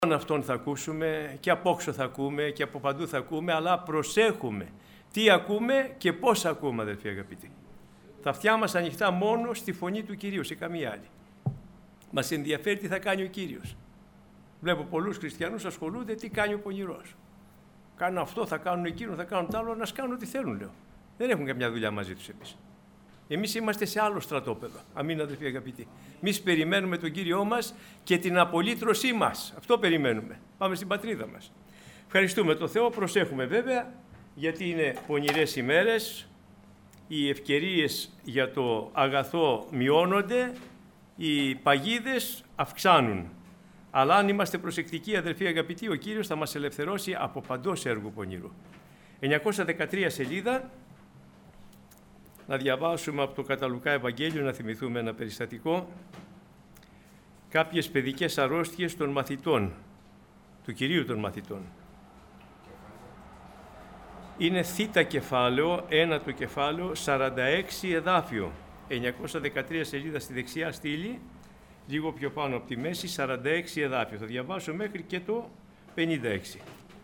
Αυτόν θα ακούσουμε και από όξω θα ακούμε και από παντού θα ακούμε, αλλά προσέχουμε τι ακούμε και πώς ακούμε, αδελφοί αγαπητοί. Τα αυτιά μας ανοιχτά μόνο στη φωνή του Κυρίου, σε καμία άλλη. Μας ενδιαφέρει τι θα κάνει ο Κύριος. Βλέπω πολλούς χριστιανούς ασχολούνται τι κάνει ο πονηρός. Κάνουν αυτό, θα κάνουν εκείνο, θα κάνουν τ' άλλο, να κάνουν ό,τι θέλουν, λέω. Δεν έχουν καμιά δουλειά μαζί τους εμείς. Εμείς είμαστε σε άλλο στρατόπεδο. Αμήν, αδελφοί αγαπητοί. Εμείς περιμένουμε τον Κύριό μας και την απολύτρωσή μας. Αυτό περιμένουμε. Πάμε στην πατρίδα μας. Ευχαριστούμε τον Θεό. Προσέχουμε βέβαια, γιατί είναι πονηρές ημέρες. Οι ευκαιρίες για το αγαθό μειώνονται. Οι παγίδες αυξάνουν. Αλλά αν είμαστε προσεκτικοί, αδελφοί αγαπητοί, ο Κύριος θα μας ελευθερώσει από παντός έργου πονηρού. 913 σελίδα. Να διαβάσουμε από το Καταλουκά Ευαγγέλιο, να θυμηθούμε ένα περιστατικό. Κάποιες παιδικές αρρώστιες των μαθητών, του Κυρίου των μαθητών. Είναι θήτα κεφάλαιο, ένατο κεφάλαιο, 46 εδάφιο. 913 σελίδα στη δεξιά στήλη, λίγο πιο πάνω από τη μέση, 46 εδάφιο. Θα διαβάσω μέχρι και το 56.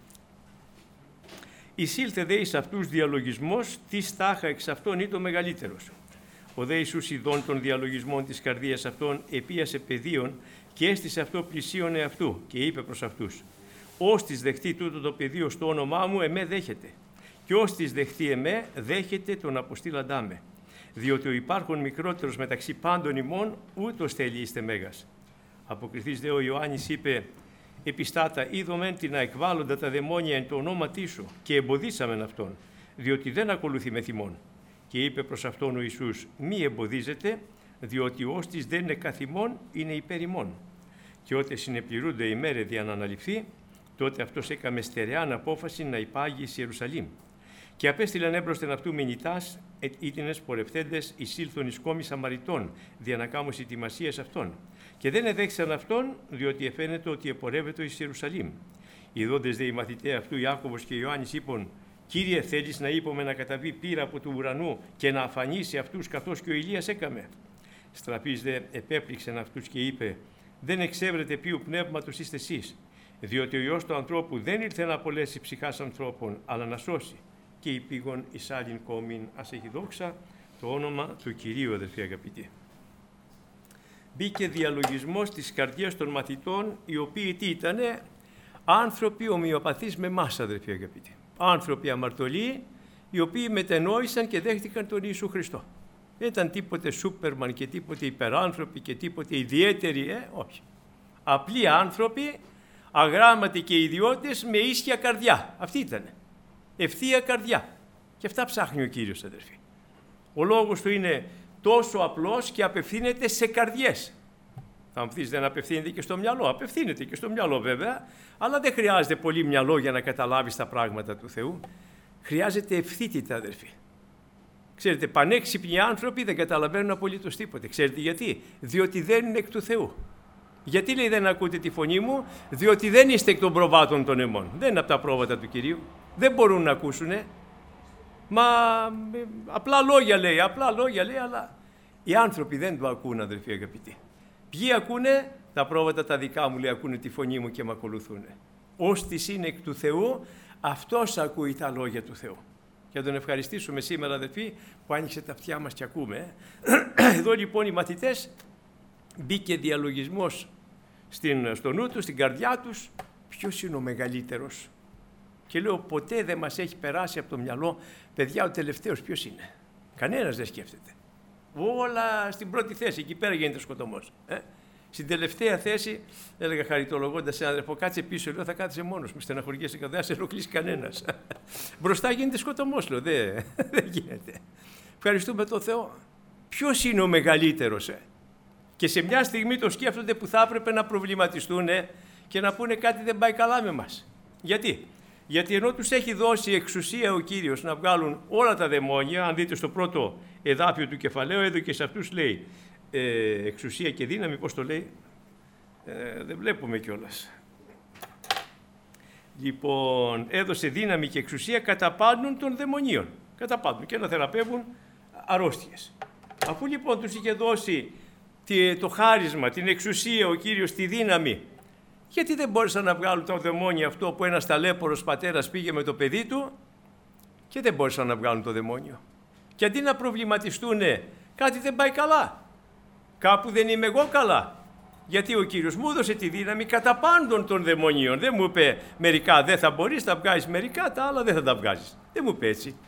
Εισήλθε δε εις αυτούς διαλογισμός, τι στάχα εξ αυτών ή το μεγαλύτερος. Ο δε Ιησούς ειδών των διαλογισμών της καρδίας αυτών επίασε πεδίων και έστησε αυτό πλησίον εαυτού και είπε προς αυτούς: «Όστις δεχτεί τούτο το πεδίο στο όνομά μου, εμέ δέχεται. Και όστις δεχτεί εμέ, δέχεται τον αποστήλαντά με. Διότι ο υπάρχον μικρότερος μεταξύ πάντων ημών, ούτως θέλει είστε μέγας». Αποκριθείς δε ο Ιωάννης είπε: «Επιστάτα, είδομεν την να εκβάλλοντα τα δαιμόνια εν το ονόματί σου και εμποδίσαμεν αυτόν, διότι δεν ακολουθεί με θυμόν». Και είπε προς αυτόν ο Ιησούς: «Μη εμποδίζετε, διότι όστις δεν είναι καθ' ημών, είναι υπέρ ημών». Και ότε συνεπληρούνται οι μέρε δια να αναλυφθεί, τότε αυτός έκαμε στερεάν απόφαση να υπάγει εις Ιερουσαλήμ. Και απέστειλαν έμπροσθεν αυτού μηνυτάς, ήτινες πορευθέντες εισήλθον εις κόμη Σαμαριτών, δια να κάμουν ετοιμασίες αυτών. Και δεν εδέχθησαν αυτόν, διότι εφαίνεται ότι επορεύεται εις Ιερουσαλήμ. Ιδόντες δε οι μαθηταί αυτού Ιάκωβος και Ιωάννης είπον: «Κύριε, θέλεις να είπαμε να καταβεί πύρα από του ουρανού και να αφανίσει αυτούς καθώς και ο Ηλίας έκαμε?» Στραπής δε επέπληξεν αυτούς και είπε: «Δεν εξέβρετε ποιου πνεύματος είστε εσείς, διότι ο Υιός του ανθρώπου δεν ήρθε να απολέσει ψυχάς ανθρώπων, αλλά να σώσει». Και η πήγον εις άλλην κόμην, ας έχει δόξα το όνομα του Κυρίου, αδελφοί αγαπητοί. Μπήκε διαλογισμός της καρδιάς των μαθητών, οι οποίοι τι ήτανε? Άνθρωποι ομοιοπαθείς με εμάς, αδελφοί αγαπητοί. Άνθρωποι αμαρτωλοί, οι οποίοι μετενόησαν και δέχτηκαν τον Ιησού Χριστό. Δεν ήταν τίποτε σούπερμαν και τίποτε υπεράνθρωποι και τίποτε ιδιαίτεροι, όχι. Απλοί άνθρωποι, αγράμματοι και ιδιώτες με ίσια καρδιά. Αυτή ήτανε. Ευθεία καρδιά. Και αυτά ψάχνει ο Κύριος, αδελφοί. Ο λόγος του είναι τόσο απλός και απευθύνεται σε καρδιές. Θα μου πεις, δεν απευθύνεται και στο μυαλό? Απευθύνεται και στο μυαλό βέβαια, αλλά δεν χρειάζεται πολύ μυαλό για να καταλάβεις τα πράγματα του Θεού. Χρειάζεται ευθύτητα, αδελφοί. Ξέρετε, πανέξυπνοι άνθρωποι δεν καταλαβαίνουν απολύτως τίποτε. Ξέρετε γιατί? Διότι δεν είναι εκ του Θεού. Γιατί λέει δεν ακούτε τη φωνή μου? Διότι δεν είστε εκ των προβάτων των εμών. Δεν είναι από τα πρόβατα του Κυρίου. Δεν μπορούν να ακούσουνε. Μα απλά λόγια λέει, αλλά οι άνθρωποι δεν το ακούν, αδελφοί αγαπητοί. Ποιοι ακούνε? Τα πρόβατα τα δικά μου, λέει, ακούνε τη φωνή μου και με ακολουθούν. Όστις είναι εκ του Θεού, αυτός ακούει τα λόγια του Θεού. Και να τον ευχαριστήσουμε σήμερα, αδελφοί, που άνοιξε τα αυτιά μας και ακούμε. Εδώ λοιπόν οι μαθητές, μπήκε διαλογισμός στο νου τους, στην καρδιά τους, ποιος είναι ο μεγαλύτερος. Και λέω, ποτέ δεν μας έχει περάσει από το μυαλό, παιδιά, ο τελευταίος ποιος είναι? Κανένας δεν σκέφτεται. Όλα στην πρώτη θέση, εκεί πέρα γίνεται σκοτωμός. Στην τελευταία θέση, έλεγα χαριτολογώντας σε έναν αδερφό, κάτσε πίσω, λέω, θα κάθεσαι μόνος μου, στεναχωριέσαι, δεν θα σε ενοχλήσει κανένας. Μπροστά γίνεται σκοτωμός, λέω, δεν γίνεται. Ευχαριστούμε τον Θεό. Ποιος είναι ο μεγαλύτερος? Και σε μια στιγμή το σκέφτονται που θα έπρεπε να προβληματιστούν και να πούνε κάτι δεν πάει καλά με μας. Γιατί? Γιατί ενώ τους έχει δώσει εξουσία ο Κύριος να βγάλουν όλα τα δαιμόνια, αν δείτε στο πρώτο εδάφιο του κεφαλαίου, εδώ και σε αυτούς λέει εξουσία και δύναμη, πώς το λέει, δεν βλέπουμε κιόλας. Λοιπόν, έδωσε δύναμη και εξουσία κατά πάντων των δαιμονίων. Κατά πάντων, και να θεραπεύουν αρρώστιες. Αφού λοιπόν τους είχε δώσει το χάρισμα, την εξουσία, ο Κύριος, τη δύναμη Γιατί δεν μπόρεσαν να βγάλουν το δαιμόνιο αυτό που ένας ταλέπορος πατέρας πήγε με το παιδί του και δεν μπόρεσαν να βγάλουν το δαιμόνιο. Και αντί να προβληματιστούνε, κάτι δεν πάει καλά, κάπου δεν είμαι εγώ καλά. Γιατί ο Κύριος μου έδωσε τη δύναμη κατά πάντων των δαιμονίων. Δεν μου είπε μερικά δεν θα μπορείς, θα βγάζεις μερικά, τα άλλα δεν θα τα βγάζεις. Δεν μου είπε έτσι.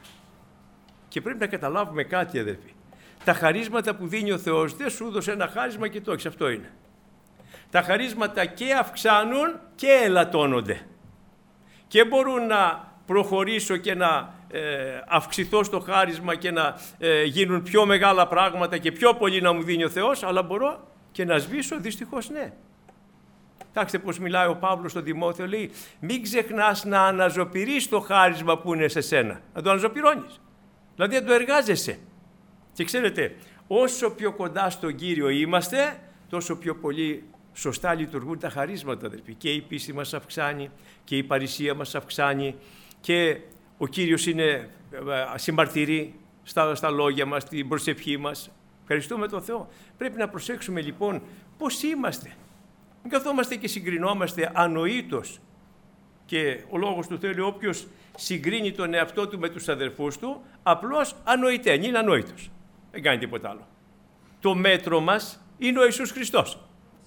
Και πρέπει να καταλάβουμε κάτι, αδερφοί. Τα χαρίσματα που δίνει ο Θεός δεν σου έδωσε ένα χάρισμα και το έχεις, αυτό είναι. Τα χαρίσματα και αυξάνουν και ελαττώνονται. Και μπορούν να προχωρήσω και να αυξηθώ στο χάρισμα και να γίνουν πιο μεγάλα πράγματα και πιο πολύ να μου δίνει ο Θεός, αλλά μπορώ και να σβήσω, δυστυχώς ναι. Κοιτάξτε πώς μιλάει ο Παύλος στον Τιμόθεο, λέει μην ξεχνάς να αναζωπηρείς το χάρισμα που είναι σε σένα, να το αναζωπηρώνεις, δηλαδή να το εργάζεσαι. Και ξέρετε, όσο πιο κοντά στον Κύριο είμαστε, τόσο πιο πολύ σωστά λειτουργούν τα χαρίσματα, αδελφοί. Και η πίστη μας αυξάνει και η παρησία μας αυξάνει και ο Κύριος είναι συμμαρτυρεί στα λόγια μας, στην προσευχή μας. Ευχαριστούμε τον Θεό. Πρέπει να προσέξουμε λοιπόν πώς είμαστε. Μην καθόμαστε και συγκρινόμαστε ανοήτως. Και ο λόγος του Θεού, όποιος συγκρίνει τον εαυτό του με τους αδερφούς του, απλώς ανοητέν, είναι ανόητος. Δεν κάνει τίποτα άλλο. Το μέτρο μας είναι ο Ιησούς Χριστός.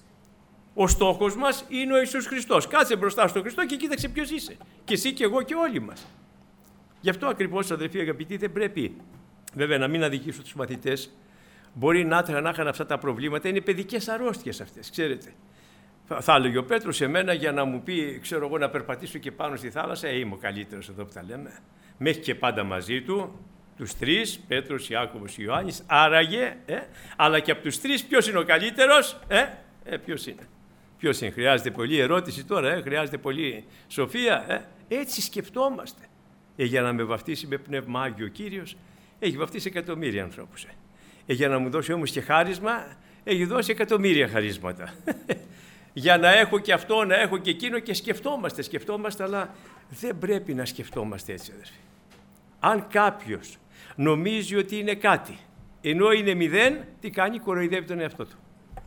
Ο στόχος μας είναι ο Ιησούς Χριστός. Κάτσε μπροστά στον Χριστό και κοίταξε ποιος είσαι. Και εσύ και εγώ και όλοι μας. Γι' αυτό ακριβώς, αδερφοί αγαπητοί, δεν πρέπει βέβαια να μην αδικήσω τους μαθητές. Μπορεί να είχαν αυτά τα προβλήματα, είναι παιδικές αρρώστιες αυτές, ξέρετε. Θα έλεγε ο Πέτρος σε μένα για να μου πει, ξέρω εγώ, να περπατήσω και πάνω στη θάλασσα, είμαι ο καλύτερος εδώ που τα λέμε. Με έχει και πάντα μαζί του, τους τρεις, Πέτρος, Ιάκωβος, Ιωάννης, άραγε, αλλά και από τους τρεις ποιος είναι ο καλύτερος, ποιος είναι. Ποιος είναι, χρειάζεται πολλή ερώτηση τώρα, χρειάζεται πολλή σοφία, έτσι σκεφτόμαστε. Για να με βαφτίσει με πνεύμα Άγιο ο Κύριος, έχει βαφτίσει εκατομμύρια ανθρώπους. Για να μου δώσει όμως και χάρισμα, έχει δώσει εκατομμύρια χαρίσματα. Για να έχω και αυτό, να έχω και εκείνο και σκεφτόμαστε, αλλά δεν πρέπει να σκεφτόμαστε έτσι, αδερφοί. Αν κάποιος νομίζει ότι είναι κάτι, ενώ είναι μηδέν, τι κάνει, κοροϊδεύει τον εαυτό του.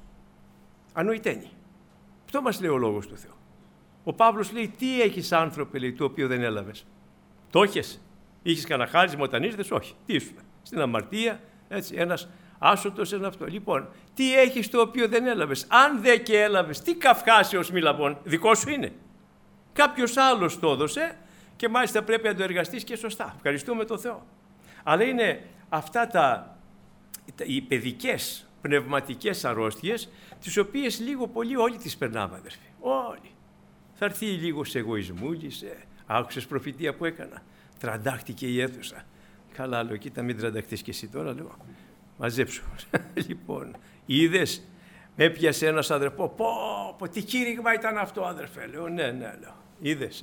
Ανοηταίνει. Αυτό μας λέει ο λόγος του Θεού. Ο Παύλος λέει, τι έχεις άνθρωπε, λέει, το οποίο δεν έλαβες. Το έχεις. Είχες κανένα χάρισμα όταν ήρθες, όχι. Τι ήσουν, στην αμαρτία, έτσι, ένας άσωτος, ένα αυτό. Λοιπόν, τι έχεις το οποίο δεν έλαβες. Αν δεν και έλαβες, τι καυχάσεως μη λαβών, δικό σου είναι. Κάποιος άλλος το έδωσε και μάλιστα πρέπει να το εργαστείς και σωστά. Ευχαριστούμε τον Θεό. Αλλά είναι αυτά οι παιδικές πνευματικές αρρώστιες, τις οποίες λίγο πολύ όλοι τις περνάμε, αδερφοί. Όλοι. Θα έρθει λίγο σε εγωισμούλης, άκουσες προφητεία που έκανα. Τραντάχτηκε η αίθουσα. Καλά, λέω, κοίτα, μην τρανταχτείς και εσύ τώρα, λέω. Μαζέψου. Λοιπόν, είδες, με έπιασε ένας αδερφό. Πω, τι κήρυγμα ήταν αυτό, αδερφέ. Λέω, ναι, λέω. Είδες.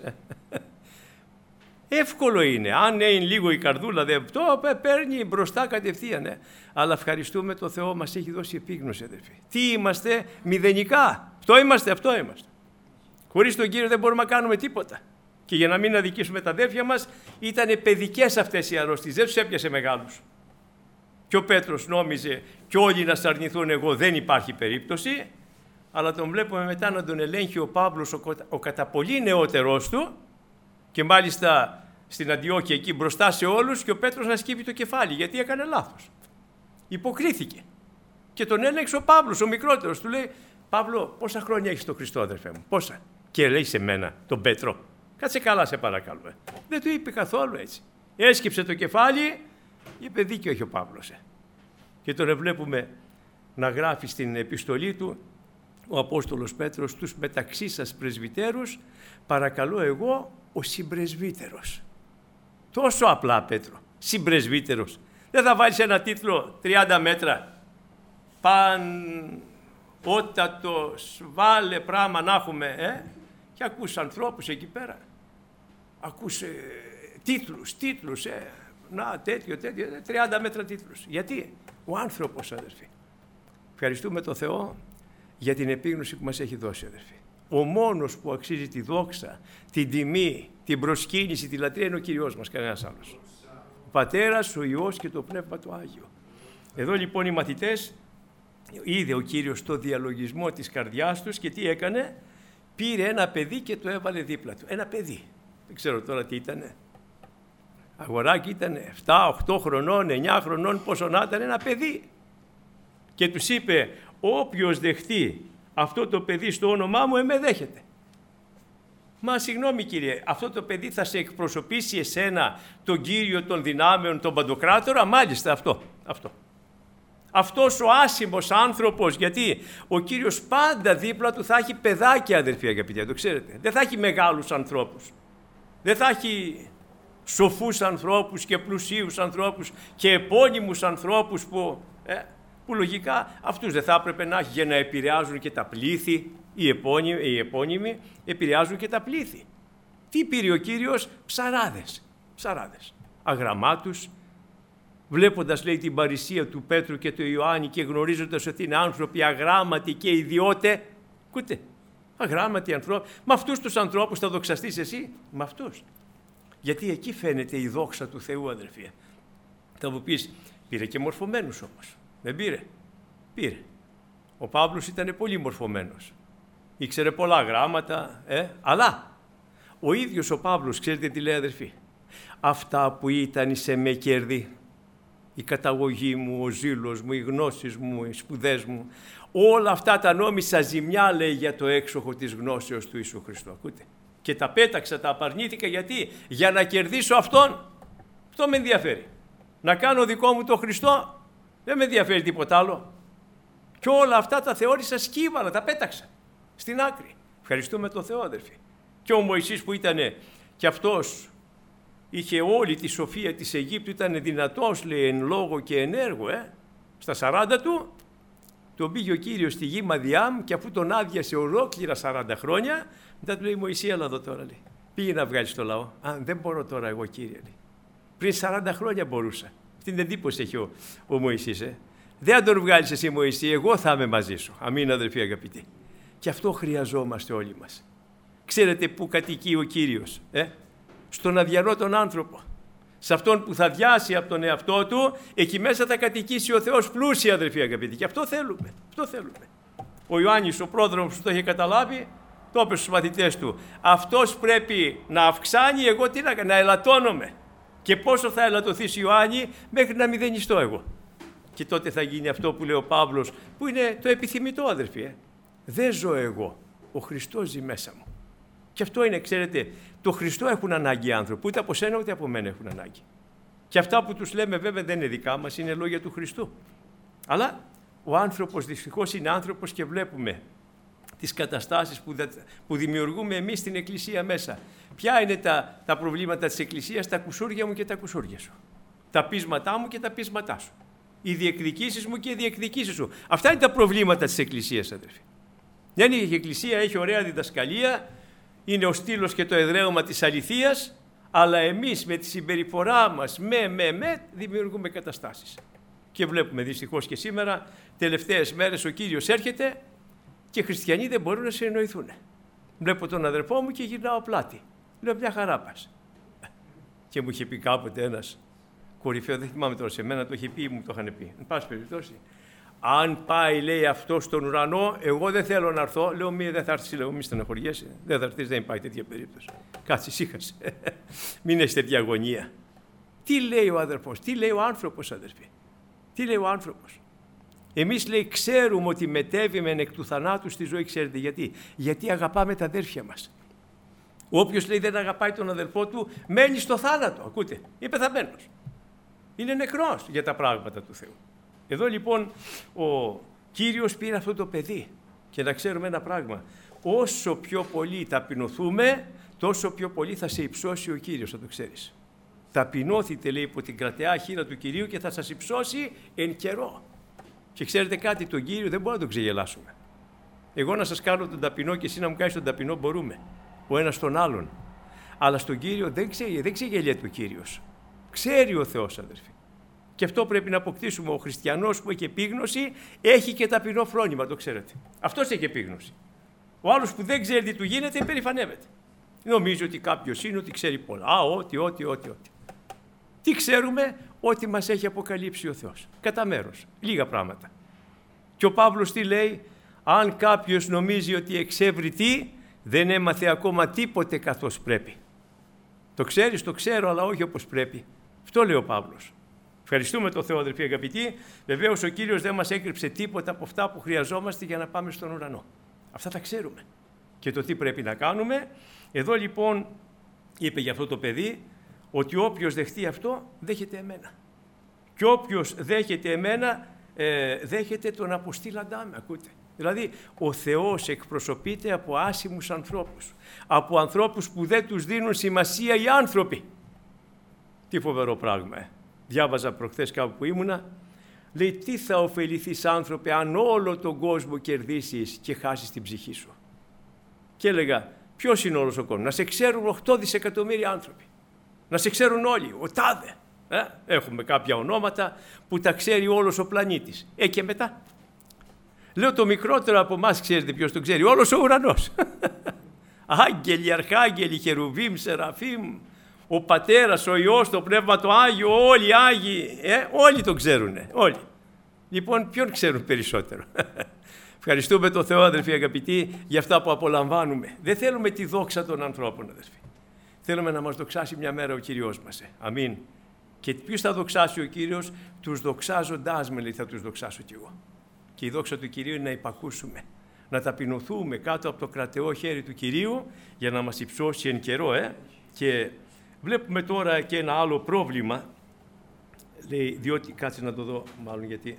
Εύκολο είναι. Αν είναι λίγο η καρδούλα, το παίρνει μπροστά κατευθείαν. Αλλά ευχαριστούμε τον Θεό, μας έχει δώσει επίγνωση, αδερφοί. Τι είμαστε, μηδενικά. Αυτό είμαστε. Χωρίς τον Κύριο δεν μπορούμε να κάνουμε τίποτα. Και για να μην αδικήσουμε τα αδέρφια μας, ήταν παιδικές αυτές οι αρρώστιες, δεν τους έπιασε μεγάλους. Και ο Πέτρος νόμιζε και όλοι να σαρνηθούν, εγώ δεν υπάρχει περίπτωση, αλλά τον βλέπουμε μετά να τον ελέγχει ο Παύλος, ο κατά πολύ νεότερός του, και μάλιστα στην Αντιόχεια εκεί μπροστά σε όλους, και ο Πέτρος να σκύβει το κεφάλι, γιατί έκανε λάθος. Υποκρίθηκε. Και τον έλεγξε ο Παύλος, ο μικρότερος, του λέει, Παύλο, πόσα χρόνια έχεις τον Χριστό, αδερφέ μου, πόσα? Και λέει σε μένα, τον Πέτρο, κάτσε καλά σε παρακαλώ. Δεν του είπε καθόλου έτσι. Έσκυψε το κεφάλι, είπε δίκιο έχει ο Παύλος. Και τον βλέπουμε να γράφει στην επιστολή του ο Απόστολος Πέτρος, στους μεταξύ σας πρεσβυτέρους, παρακαλώ εγώ ο συμπρεσβύτερος. Τόσο απλά, Πέτρο, συμπρεσβύτερος. Δεν θα βάλεις ένα τίτλο 30 μέτρα. Ότατο, βάλε πράγμα να έχουμε, και ακούς ανθρώπους εκεί πέρα. Ακούς τίτλους, να τέτοιο, 30 μέτρα τίτλους. Γιατί? Ο άνθρωπος, αδερφοί. Ευχαριστούμε τον Θεό για την επίγνωση που μας έχει δώσει, αδερφοί. Ο μόνος που αξίζει τη δόξα, την τιμή, την προσκύνηση, τη λατρεία είναι ο Κυριός μας, κανένας άλλος. Ο Πατέρας, ο Υιός και το Πνεύμα το Άγιο. Εδώ λοιπόν οι μαθητές είδε ο Κύριος το διαλογισμό της καρδιάς τους και τι έκανε? πήρε ένα παιδί και το έβαλε δίπλα του. Ένα παιδί. Δεν ξέρω τώρα τι ήτανε. Αγοράκι ήτανε 7, 8 χρονών, 9 χρονών, πόσο να ήταν, ένα παιδί. Και τους είπε, όποιος δεχτεί αυτό το παιδί στο όνομά μου, με δέχεται. Μα συγγνώμη κύριε, αυτό το παιδί θα σε εκπροσωπήσει εσένα, τον Κύριο των δυνάμεων, τον Παντοκράτορα? Μάλιστα αυτό. Αυτός ο άσημος άνθρωπος, γιατί ο Κύριος πάντα δίπλα του θα έχει παιδάκια, αδερφοί αγαπητοί, το ξέρετε. Δεν θα έχει μεγάλους ανθρώπους. Δεν θα έχει σοφούς ανθρώπους και πλουσίους ανθρώπους και επώνυμους ανθρώπους που λογικά αυτούς δεν θα έπρεπε να έχει για να επηρεάζουν και τα πλήθη. Οι επώνυμοι επηρεάζουν και τα πλήθη. Τι πήρε ο Κύριος? Ψαράδες, αγραμμάτους, βλέποντας, λέει, την παρησία του Πέτρου και του Ιωάννη και γνωρίζοντας ότι είναι άνθρωποι αγράμματοι και ιδιώτε. Ακούτε, αγράμματοι ανθρώποι. Με αυτούς τους ανθρώπους θα δοξαστείς εσύ? Με αυτούς. Γιατί εκεί φαίνεται η δόξα του Θεού, αδερφοί. Θα μου πεις, πήρε και μορφωμένους όμως. Δεν πήρε? Πήρε. Ο Παύλος ήταν πολύ μορφωμένος. Ήξερε πολλά γράμματα, αλλά ο ίδιος ο Παύλος, ξέρετε τι λέει, αδερφοί? Αυτά που ήταν σε με κέρδη, η καταγωγή μου, ο ζήλος μου, οι γνώσεις μου, οι σπουδές μου, όλα αυτά τα νόμισα ζημιά, λέει, για το έξοχο της γνώσεως του Ιησού Χριστού. Ακούτε. Και τα πέταξα, τα απαρνήθηκα, γιατί? Για να κερδίσω Αυτόν. Αυτό με ενδιαφέρει. Να κάνω δικό μου το Χριστό, δεν με ενδιαφέρει τίποτα άλλο. Και όλα αυτά τα θεώρησα σκύβαλα, τα πέταξα στην άκρη. Ευχαριστούμε τον Θεό, αδερφοί. Και ο Μωυσής που ήταν και αυτός, είχε όλη τη σοφία της Αιγύπτου, ήταν δυνατός, λέει, εν λόγω και εν έργο. Στα 40 του, τον πήγε ο Κύριος στη γη Μαδιάμ και αφού τον άδειασε ολόκληρα 40 χρόνια, μετά του λέει, Μωυσή, έλα εδώ τώρα, λέει. Πήγε να βγάλεις το λαό. Δεν μπορώ τώρα εγώ, Κύριε, λέει. Πριν 40 χρόνια μπορούσα. Αυτή την εντύπωση έχει ο Μωυσής. Δεν θα τον βγάλεις εσύ, Μωυσή, εγώ θα είμαι μαζί σου. Αμήν, αδερφοί αγαπητοί. Και αυτό χρειαζόμαστε όλοι μας. Ξέρετε πού κατοικεί ο Κύριος? Στον αδιανό τον άνθρωπο. Σε αυτόν που θα διάσει από τον εαυτό του, εκεί μέσα θα κατοικήσει ο Θεός πλούσια, αδερφοί αγαπητοί. Και αυτό θέλουμε. Ο Ιωάννης, ο πρόδρομος, που το είχε καταλάβει, το είπε στους μαθητές του. Αυτός πρέπει να αυξάνει, εγώ τι να κάνω? Να ελαττώνομαι. Και πόσο θα ελαττωθείς, Ιωάννη? Μέχρι να μηδενιστώ εγώ. Και τότε θα γίνει αυτό που λέει ο Παύλος, που είναι το επιθυμητό, αδερφοί. Δεν ζω εγώ. Ο Χριστός ζει μέσα μου. Και αυτό είναι, ξέρετε, το Χριστό έχουν ανάγκη οι άνθρωποι, ούτε από σένα ούτε από μένα έχουν ανάγκη. Και αυτά που τους λέμε βέβαια δεν είναι δικά μας, είναι λόγια του Χριστού. Αλλά ο άνθρωπος δυστυχώς είναι άνθρωπος και βλέπουμε τις καταστάσεις που δημιουργούμε εμείς στην Εκκλησία μέσα. Ποια είναι τα προβλήματα της Εκκλησίας? Τα κουσούρια μου και τα κουσούρια σου. Τα πείσματά μου και τα πείσματά σου. Οι διεκδικήσεις μου και οι διεκδικήσεις σου. Αυτά είναι τα προβλήματα της Εκκλησίας, αδερφοί. Δεν η Εκκλησία έχει ωραία διδασκαλία, είναι ο στήλος και το εδραίωμα της αληθείας, αλλά εμείς με τη συμπεριφορά μας, δημιουργούμε καταστάσεις. Και βλέπουμε δυστυχώς και σήμερα, τελευταίες μέρες ο Κύριος έρχεται και οι χριστιανοί δεν μπορούν να συνεννοηθούν. Βλέπω τον αδερφό μου και γυρνάω πλάτη. Λέω, μια χαρά πας. Και μου είχε πει κάποτε ένας κορυφαίο, δεν θυμάμαι τώρα σε μένα, το είχε πει ή μου το είχαν πει. Εν πάση περιπτώσει, αν πάει, λέει, αυτό στον ουρανό, εγώ δεν θέλω να έρθω. Λέω, δεν θα έρθεις, λέω, μη στενοχωριέσαι. Δεν θα έρθεις, δεν υπάρχει τέτοια περίπτωση. Κάτσε, ησύχασε. Μην έχεις τέτοια αγωνία. Τι λέει ο αδερφός, τι λέει ο άνθρωπος, αδερφοί? Τι λέει ο άνθρωπος? Εμείς, λέει, ξέρουμε ότι μετέβημεν εκ του θανάτου στη ζωή, ξέρετε γιατί? Γιατί αγαπάμε τα αδέρφια μας. Όποιος, λέει, δεν αγαπάει τον αδερφό του, μένει στο θάνατο. Ακούτε, είναι πεθαμένος. Είναι νεκρός για τα πράγματα του Θεού. Εδώ λοιπόν ο Κύριος πήρε αυτό το παιδί και να ξέρουμε ένα πράγμα. Όσο πιο πολύ ταπεινωθούμε, τόσο πιο πολύ θα σε υψώσει ο Κύριος, θα το ξέρεις. Ταπεινώθητε, λέει, υπό την κρατεά χείρα του Κυρίου και θα σας υψώσει εν καιρό. Και ξέρετε κάτι, τον Κύριο δεν μπορούμε να τον ξεγελάσουμε. Εγώ να σας κάνω τον ταπεινό και εσύ να μου κάνεις τον ταπεινό, μπορούμε. Ο ένας τον άλλον. Αλλά στον Κύριο δεν ξεγελιέται ο Κύριος. Ξέρει ο Θεός, αδερφοί. Και αυτό πρέπει να αποκτήσουμε. Ο χριστιανός που έχει επίγνωση έχει και ταπεινό φρόνημα, το ξέρετε. Αυτός έχει επίγνωση. Ο άλλος που δεν ξέρει τι του γίνεται, υπερηφανεύεται. Νομίζει ότι κάποιος είναι, ότι ξέρει πολλά. Ό,τι. Τι ξέρουμε? Ότι μας έχει αποκαλύψει ο Θεός. Κατά μέρος. Λίγα πράγματα. Και ο Παύλος τι λέει? Αν κάποιος νομίζει ότι εξεύρει τι, Δεν έμαθε ακόμα τίποτε καθώς πρέπει. Το ξέρεις, το ξέρω, αλλά όχι όπως πρέπει. Αυτό λέει ο Παύλος. Ευχαριστούμε τον Θεό, αδελφοί αγαπητοί. Βεβαίως ο Κύριος δεν μας έκρυψε τίποτα από αυτά που χρειαζόμαστε για να πάμε στον ουρανό. Αυτά τα ξέρουμε. Και το τι πρέπει να κάνουμε. Εδώ λοιπόν είπε για αυτό το παιδί ότι όποιος δεχτεί αυτό, δέχεται εμένα. Και όποιος δέχεται εμένα, δέχεται τον αποστήλαντά με. Ακούτε. Δηλαδή, ο Θεός εκπροσωπείται από άσημους ανθρώπους. Από ανθρώπους που δεν τους δίνουν σημασία οι άνθρωποι. Τι φοβερό πράγμα. Διάβαζα προχθές κάπου που ήμουνα. Λέει, τι θα ωφεληθείς άνθρωπε αν όλο τον κόσμο κερδίσεις και χάσεις την ψυχή σου. Και έλεγα, ποιος είναι όλος ο κόσμος? Να σε ξέρουν 8 δισεκατομμύρια άνθρωποι. Να σε ξέρουν όλοι. Ο τάδε. Έχουμε κάποια ονόματα που τα ξέρει όλος ο πλανήτης. Και μετά. Λέω, το μικρότερο από εμάς ξέρετε ποιος τον ξέρει? Όλος ο ουρανός. Άγγελοι, αρχάγγελοι, χερουβίμ, σεραφίμ, ο Πατέρας, ο Υιός, το Πνεύμα το Άγιο, όλοι οι Άγιοι, όλοι τον ξέρουνε, όλοι. Λοιπόν, ποιον ξέρουν περισσότερο? Ευχαριστούμε τον Θεό, αδελφοί αγαπητοί, για αυτά που απολαμβάνουμε. Δεν θέλουμε τη δόξα των ανθρώπων, αδελφοί. Θέλουμε να μας δοξάσει μια μέρα ο Κύριος μας. Αμήν. Και ποιους θα δοξάσει ο Κύριος? Τους δοξάζοντάς με, λέει, θα τους δοξάσω κι εγώ. Και η δόξα του Κυρίου είναι να υπακούσουμε, να ταπεινωθούμε κάτω από το κρατεό χέρι του Κυρίου για να μας υψώσει εν καιρό. Και βλέπουμε τώρα και ένα άλλο πρόβλημα. Λέει, διότι, κάτσε να το δω μάλλον γιατί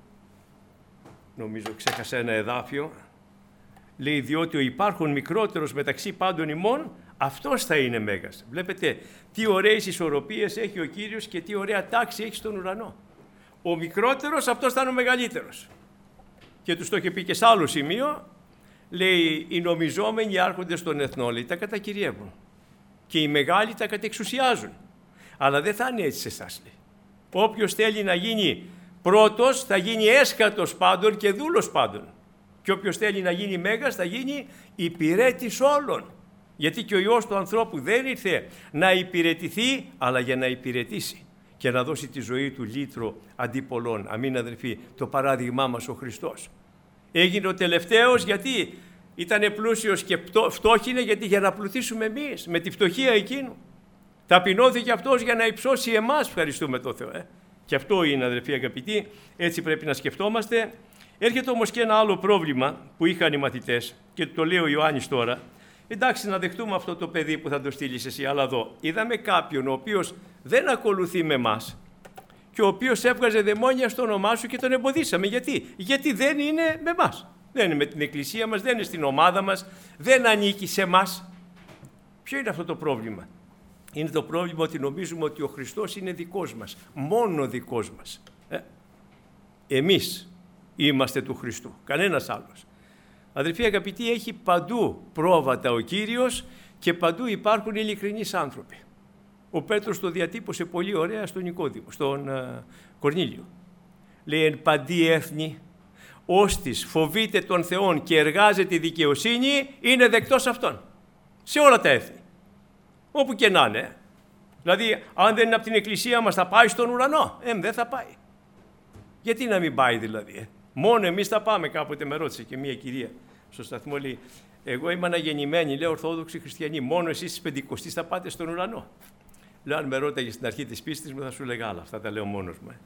νομίζω ξέχασα ένα εδάφιο. Λέει, διότι ο υπάρχον μικρότερος μεταξύ πάντων ημών, αυτός θα είναι μέγας. Βλέπετε τι ωραίες ισορροπίες έχει ο Κύριος και τι ωραία τάξη έχει στον ουρανό. Ο μικρότερος, αυτός θα είναι ο μεγαλύτερος. Και τους το είχε πει και σε άλλο σημείο, λέει, οι νομιζόμενοι άρχοντες των εθνών, λέει, τα κατακυριεύουν. Και οι μεγάλοι τα κατεξουσιάζουν. Αλλά δεν θα είναι έτσι σε εσάς, λέει. Όποιος θέλει να γίνει πρώτος, θα γίνει έσκατος πάντων και δούλος πάντων. Και όποιος θέλει να γίνει μέγας, θα γίνει υπηρέτης όλων. Γιατί και ο Υιός του ανθρώπου δεν ήρθε να υπηρετηθεί, αλλά για να υπηρετήσει και να δώσει τη ζωή του λύτρο αντί πολλών. Αμήν, αδελφοί, το παράδειγμά μας ο Χριστός. Έγινε ο τελευταίος γιατί ήταν πλούσιος και φτώχινε, γιατί για να πλουτίσουμε εμείς με τη φτωχία εκείνου. Ταπεινώθηκε αυτός για να υψώσει εμάς, ευχαριστούμε τον Θεό. Και αυτό είναι, αδελφοί αγαπητοί, έτσι πρέπει να σκεφτόμαστε. Έρχεται όμως και ένα άλλο πρόβλημα που είχαν οι μαθητές και το λέει ο Ιωάννης τώρα. Εντάξει, να δεχτούμε αυτό το παιδί που θα το στείλεις εσύ, αλλά εδώ είδαμε κάποιον ο οποίος δεν ακολουθεί με εμάς και ο οποίος έβγαζε δαιμόνια στο όνομά σου και τον εμποδίσαμε. Γιατί δεν είναι με εμάς. Δεν είναι με την εκκλησία μας, δεν είναι στην ομάδα μας, δεν ανήκει σε εμάς. Ποιο είναι αυτό το πρόβλημα? Είναι το πρόβλημα ότι νομίζουμε ότι ο Χριστός είναι δικός μας, μόνο δικός μας. Εμείς είμαστε του Χριστού, κανένας άλλος. Αδελφοί αγαπητοί, έχει παντού πρόβατα ο Κύριος και παντού υπάρχουν ειλικρινείς άνθρωποι. Ο Πέτρος το διατύπωσε πολύ ωραία στον Νικόδημο, στον Κορνήλιο. Λέει, εν παντί έθνη, όστις φοβείται τον Θεόν και εργάζεται δικαιοσύνη, είναι δεκτός αυτόν. Σε όλα τα έθνη. Όπου και να είναι. Δηλαδή, αν δεν είναι από την εκκλησία μας, θα πάει στον ουρανό? Δεν θα πάει. Γιατί να μην πάει δηλαδή? Μόνο εμείς θα πάμε. Κάποτε με ρώτησε και μια κυρία στο σταθμό, λέει, εγώ είμαι αναγεννημένη, λέω, Ορθόδοξη χριστιανή, μόνο εσείς στις Πεντηκοστείς θα πάτε στον ουρανό. Λέω, αν με ρώταγε στην αρχή της πίστης μου, θα σου λέγα άλλα. Αυτά τα λέω μόνος μου.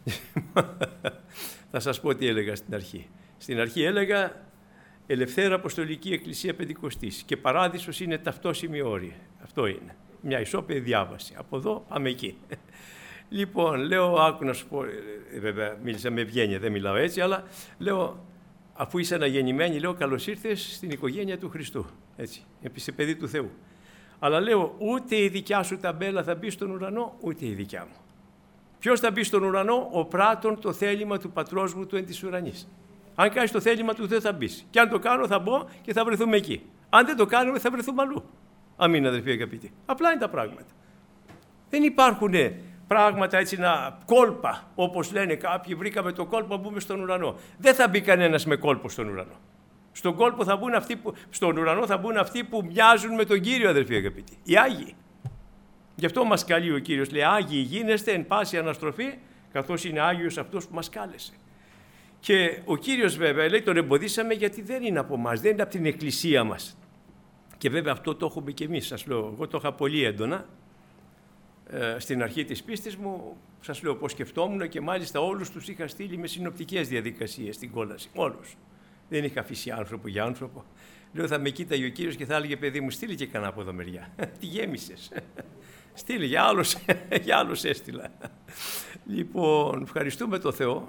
Θα σας πω τι έλεγα στην αρχή. Στην αρχή έλεγα Ελευθέρα Αποστολική Εκκλησία Πεντηκοστής και Παράδεισος είναι ταυτόσιμοι όροι. Αυτό είναι. Μια ισόπεδη διάβαση. Από εδώ πάμε εκεί. Λοιπόν, λέω, άκου να σου πω, βέβαια μίλησα με ευγένεια, δεν μιλάω έτσι, αλλά λέω, αφού είσαι αναγεννημένη, λέω, καλώς ήρθες στην οικογένεια του Χριστού. Έτσι, είσαι παιδί του Θεού. Αλλά λέω, ούτε η δικιά σου ταμπέλα θα μπει στον ουρανό, ούτε η δικιά μου. Ποιος θα μπει στον ουρανό? Ο πράττων το θέλημα του πατρός μου του εν της ουρανής. Αν κάνεις το θέλημα του Θεού θα μπεις. Και αν το κάνω θα μπω και θα βρεθούμε εκεί. Αν δεν το κάνουμε θα βρεθούμε αλλού. Αμήν, αδελφοί αγαπητοί. Απλά είναι τα πράγματα. Δεν υπάρχουν πράγματα έτσι να κόλπα, όπως λένε κάποιοι, βρήκαμε το κόλπο να μπούμε στον ουρανό. Δεν θα μπει κανένας με κόλπο στον ουρανό. Στον κόλπο θα μπουν αυτοί στον ουρανό θα μπουν αυτοί που μοιάζουν με τον Κύριο, αδελφοί αγαπητοί. Οι Άγιοι. Γι' αυτό μας καλεί ο Κύριος. Λέει, Άγιοι γίνεστε εν πάση αναστροφή, καθώς είναι Άγιος αυτός που μας κάλεσε. Και ο Κύριος βέβαια λέει, τον εμποδίσαμε γιατί δεν είναι από εμάς, δεν είναι από την εκκλησία μας. Και βέβαια αυτό το έχουμε και εμείς, σας λέω. Εγώ το είχα πολύ έντονα. Στην αρχή της πίστης μου, σας λέω πώς σκεφτόμουν και μάλιστα όλους τους είχα στείλει με συνοπτικές διαδικασίες στην κόλαση. Όλους. Δεν είχα αφήσει άνθρωπο για άνθρωπο. Λέω, θα με κοίταγε ο Κύριος και θα έλεγε, παιδί μου, στείλει και κανένα από εδώ μεριά. Τι γέμισες. Στείλει, για άλλους έστειλα. Λοιπόν, ευχαριστούμε το Θεό.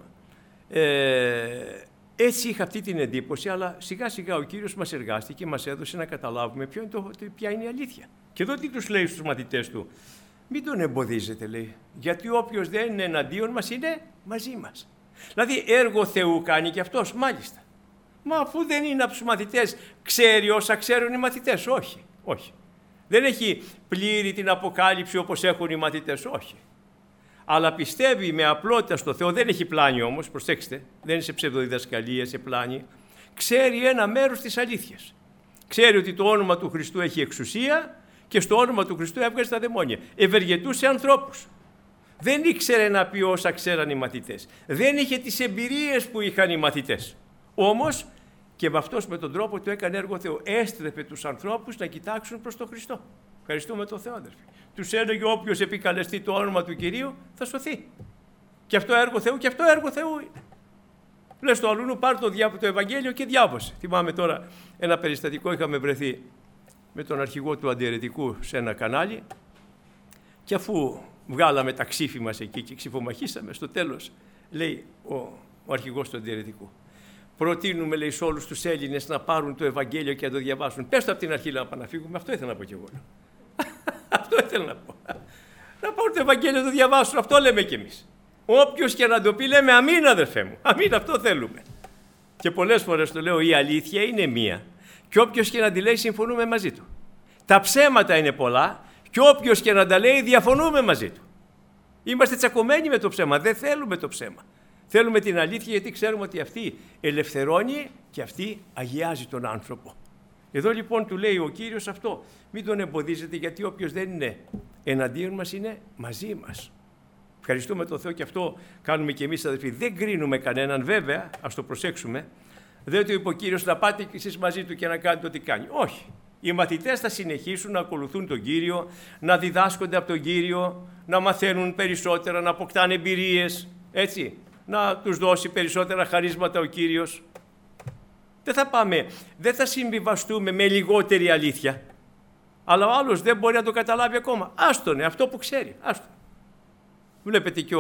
Έτσι είχα αυτή την εντύπωση, αλλά σιγά σιγά ο Κύριος μας εργάστηκε και μας έδωσε να καταλάβουμε ποια είναι η αλήθεια. Και εδώ τι τους λέει στους μαθητές του. Μην τον εμποδίζετε, λέει, γιατί όποιος δεν είναι εναντίον μας είναι μαζί μας. Δηλαδή έργο Θεού κάνει και αυτός, μάλιστα. Μα αφού δεν είναι από τους μαθητές, ξέρει όσα ξέρουν οι μαθητές. Όχι. Δεν έχει πλήρη την αποκάλυψη όπως έχουν οι μαθητές, όχι. Αλλά πιστεύει με απλότητα στο Θεό, δεν έχει πλάνη όμως, προσέξτε, δεν είναι σε ψευδοδιδασκαλία, σε πλάνη. Ξέρει ένα μέρος της αλήθειας. Ξέρει ότι το όνομα του Χριστού έχει εξουσία και στο όνομα του Χριστού έβγαζε τα δαιμόνια. Ευεργετούσε ανθρώπους. Δεν ήξερε να πει όσα ξέραν οι μαθητές. Δεν είχε τις εμπειρίες που είχαν οι μαθητές. Όμως και με αυτός με τον τρόπο του έκανε έργο Θεού. Έστρεφε τους ανθρώπους να κοιτάξουν προς τον Χριστό. Ευχαριστούμε τον Θεό, αδερφοί. Τους έλεγε όποιος επικαλεστεί το όνομα του Κυρίου θα σωθεί. Και αυτό έργο Θεού και αυτό έργο Θεού είναι. Λες το αλλού, πάρ' το Ευαγγέλιο και διάβασε. Θυμάμαι τώρα ένα περιστατικό, είχαμε βρεθεί με τον αρχηγό του αντιαιρετικού σε ένα κανάλι και αφού βγάλαμε τα ξύφη μας εκεί και ξυφομαχήσαμε, στο τέλος λέει ο αρχηγός του αντιαιρετικού, προτείνουμε, λέει, σε όλους τους Έλληνες να πάρουν το Ευαγγέλιο και να το διαβάσουν. Πες το από την αρχή, να πάμε να φύγουμε. Αυτό ήθελα να πω κι εγώ. Αυτό ήθελα να πω. Να πάρουν το Ευαγγέλιο να το διαβάσουν. Αυτό λέμε κι εμείς. Όποιος και να το πει, λέμε αμήν, αδερφέ μου. Αμήν, αυτό θέλουμε. Και πολλές φορές το λέω, η αλήθεια είναι μία. Και όποιος και να τη λέει, συμφωνούμε μαζί του. Τα ψέματα είναι πολλά. Και όποιος και να τα λέει, διαφωνούμε μαζί του. Είμαστε τσακωμένοι με το ψέμα. Δεν θέλουμε το ψέμα. Θέλουμε την αλήθεια, γιατί ξέρουμε ότι αυτή ελευθερώνει και αυτή αγιάζει τον άνθρωπο. Εδώ λοιπόν του λέει ο Κύριος αυτό. Μην τον εμποδίζετε, γιατί όποιος δεν είναι εναντίον μας είναι μαζί μας. Ευχαριστούμε τον Θεό και αυτό κάνουμε και εμείς, αδελφοί. Δεν κρίνουμε κανέναν, βέβαια, ας το προσέξουμε. Δεν του είπε ο Κύριος να πάτε κι εσείς μαζί του και να κάνετε ό,τι κάνει. Όχι. Οι μαθητές θα συνεχίσουν να ακολουθούν τον Κύριο, να διδάσκονται από τον Κύριο, να μαθαίνουν περισσότερα, να αποκτάνε εμπειρίες, έτσι. Να τους δώσει περισσότερα χαρίσματα ο Κύριος. Δεν θα συμβιβαστούμε με λιγότερη αλήθεια. Αλλά ο άλλος δεν μπορεί να το καταλάβει ακόμα. Άστονε, αυτό που ξέρει. Άστον. Βλέπετε και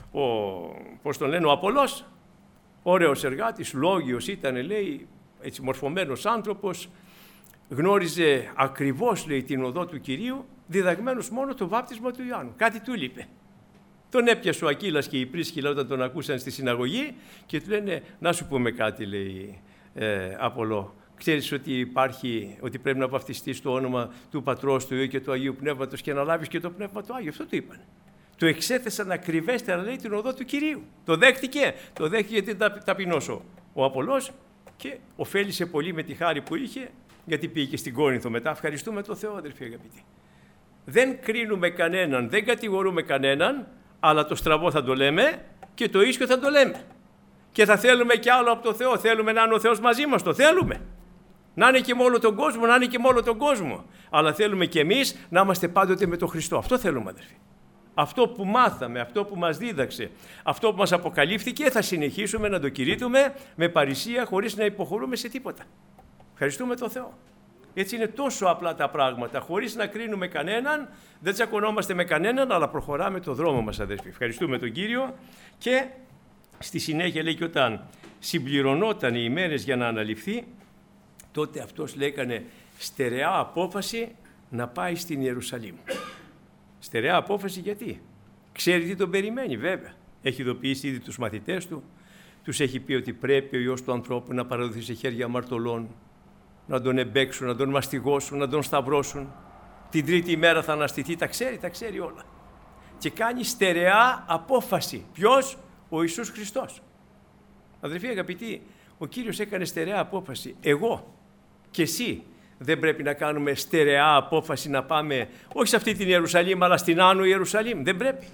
πώς τον λένε, ο Απολός, ωραίος εργάτης, λόγιος ήταν, λέει, έτσι μορφωμένος άνθρωπος, γνώριζε ακριβώς, λέει, την οδό του Κυρίου, διδαγμένος μόνο το βάπτισμα του Ιωάννου. Κάτι του λείπε. Τον έπιασε ο Ακύλας και η Πρίσκυλα όταν τον ακούσαν στη συναγωγή και του λένε, να σου πούμε κάτι, λέει, Απολό. Ξέρεις ότι ότι πρέπει να βαφτιστείς στο όνομα του Πατρός, του Υιού και του Αγίου Πνεύματος και να λάβεις και το Πνεύμα του Άγιο. Αυτό του είπαν. Το εξέθεσαν ακριβέστερα, λέει, την οδό του Κυρίου. Το δέχτηκε γιατί ήταν ταπεινός ο Απολός και ωφέλησε πολύ με τη χάρη που είχε, γιατί πήγε και στην Κόρινθο μετά. Ευχαριστούμε τον Θεό, αδελφοί αγαπητοί. Δεν κρίνουμε κανέναν, δεν κατηγορούμε κανέναν, αλλά το στραβό θα το λέμε και το ίσιο θα το λέμε. Και θα θέλουμε κι άλλο από το Θεό. Θέλουμε να είναι ο Θεός μαζί μας, το θέλουμε. Να είναι και με όλο τον κόσμο, Αλλά θέλουμε κι εμείς να είμαστε πάντοτε με τον Χριστό. Αυτό θέλουμε, αδελφοί. Αυτό που μάθαμε, αυτό που μας δίδαξε, αυτό που μας αποκαλύφθηκε, θα συνεχίσουμε να το κηρύττουμε με παρησία, χωρίς να υποχωρούμε σε τίποτα. Ευχαριστούμε τον Θεό. Έτσι είναι τόσο απλά τα πράγματα, χωρίς να κρίνουμε κανέναν, δεν τσακωνόμαστε με κανέναν, αλλά προχωράμε το δρόμο μας, αδελφοί. Ευχαριστούμε τον Κύριο και στη συνέχεια λέει και όταν συμπληρωνόταν οι ημέρες για να αναλυφθεί, τότε αυτός λέει έκανε στερεά απόφαση να πάει στην Ιερουσαλήμ. Στερεά απόφαση γιατί? Ξέρει τι τον περιμένει, βέβαια. Έχει ειδοποιήσει ήδη τους μαθητές του, τους έχει πει ότι πρέπει ο Υιός του ανθρώπου να παραδοθεί σε χέρια αμαρτωλών, να τον εμπέξουν, να τον μαστιγώσουν, να τον σταυρώσουν. Την τρίτη ημέρα θα αναστηθεί, τα ξέρει όλα. Και κάνει στερεά απόφαση. Ποιος? Ο Ιησούς Χριστός. Αδελφοί αγαπητοί, ο Κύριος έκανε στερεά απόφαση. Εγώ και εσύ δεν πρέπει να κάνουμε στερεά απόφαση να πάμε όχι σε αυτή την Ιερουσαλήμ, αλλά στην Άνω Ιερουσαλήμ? Δεν πρέπει.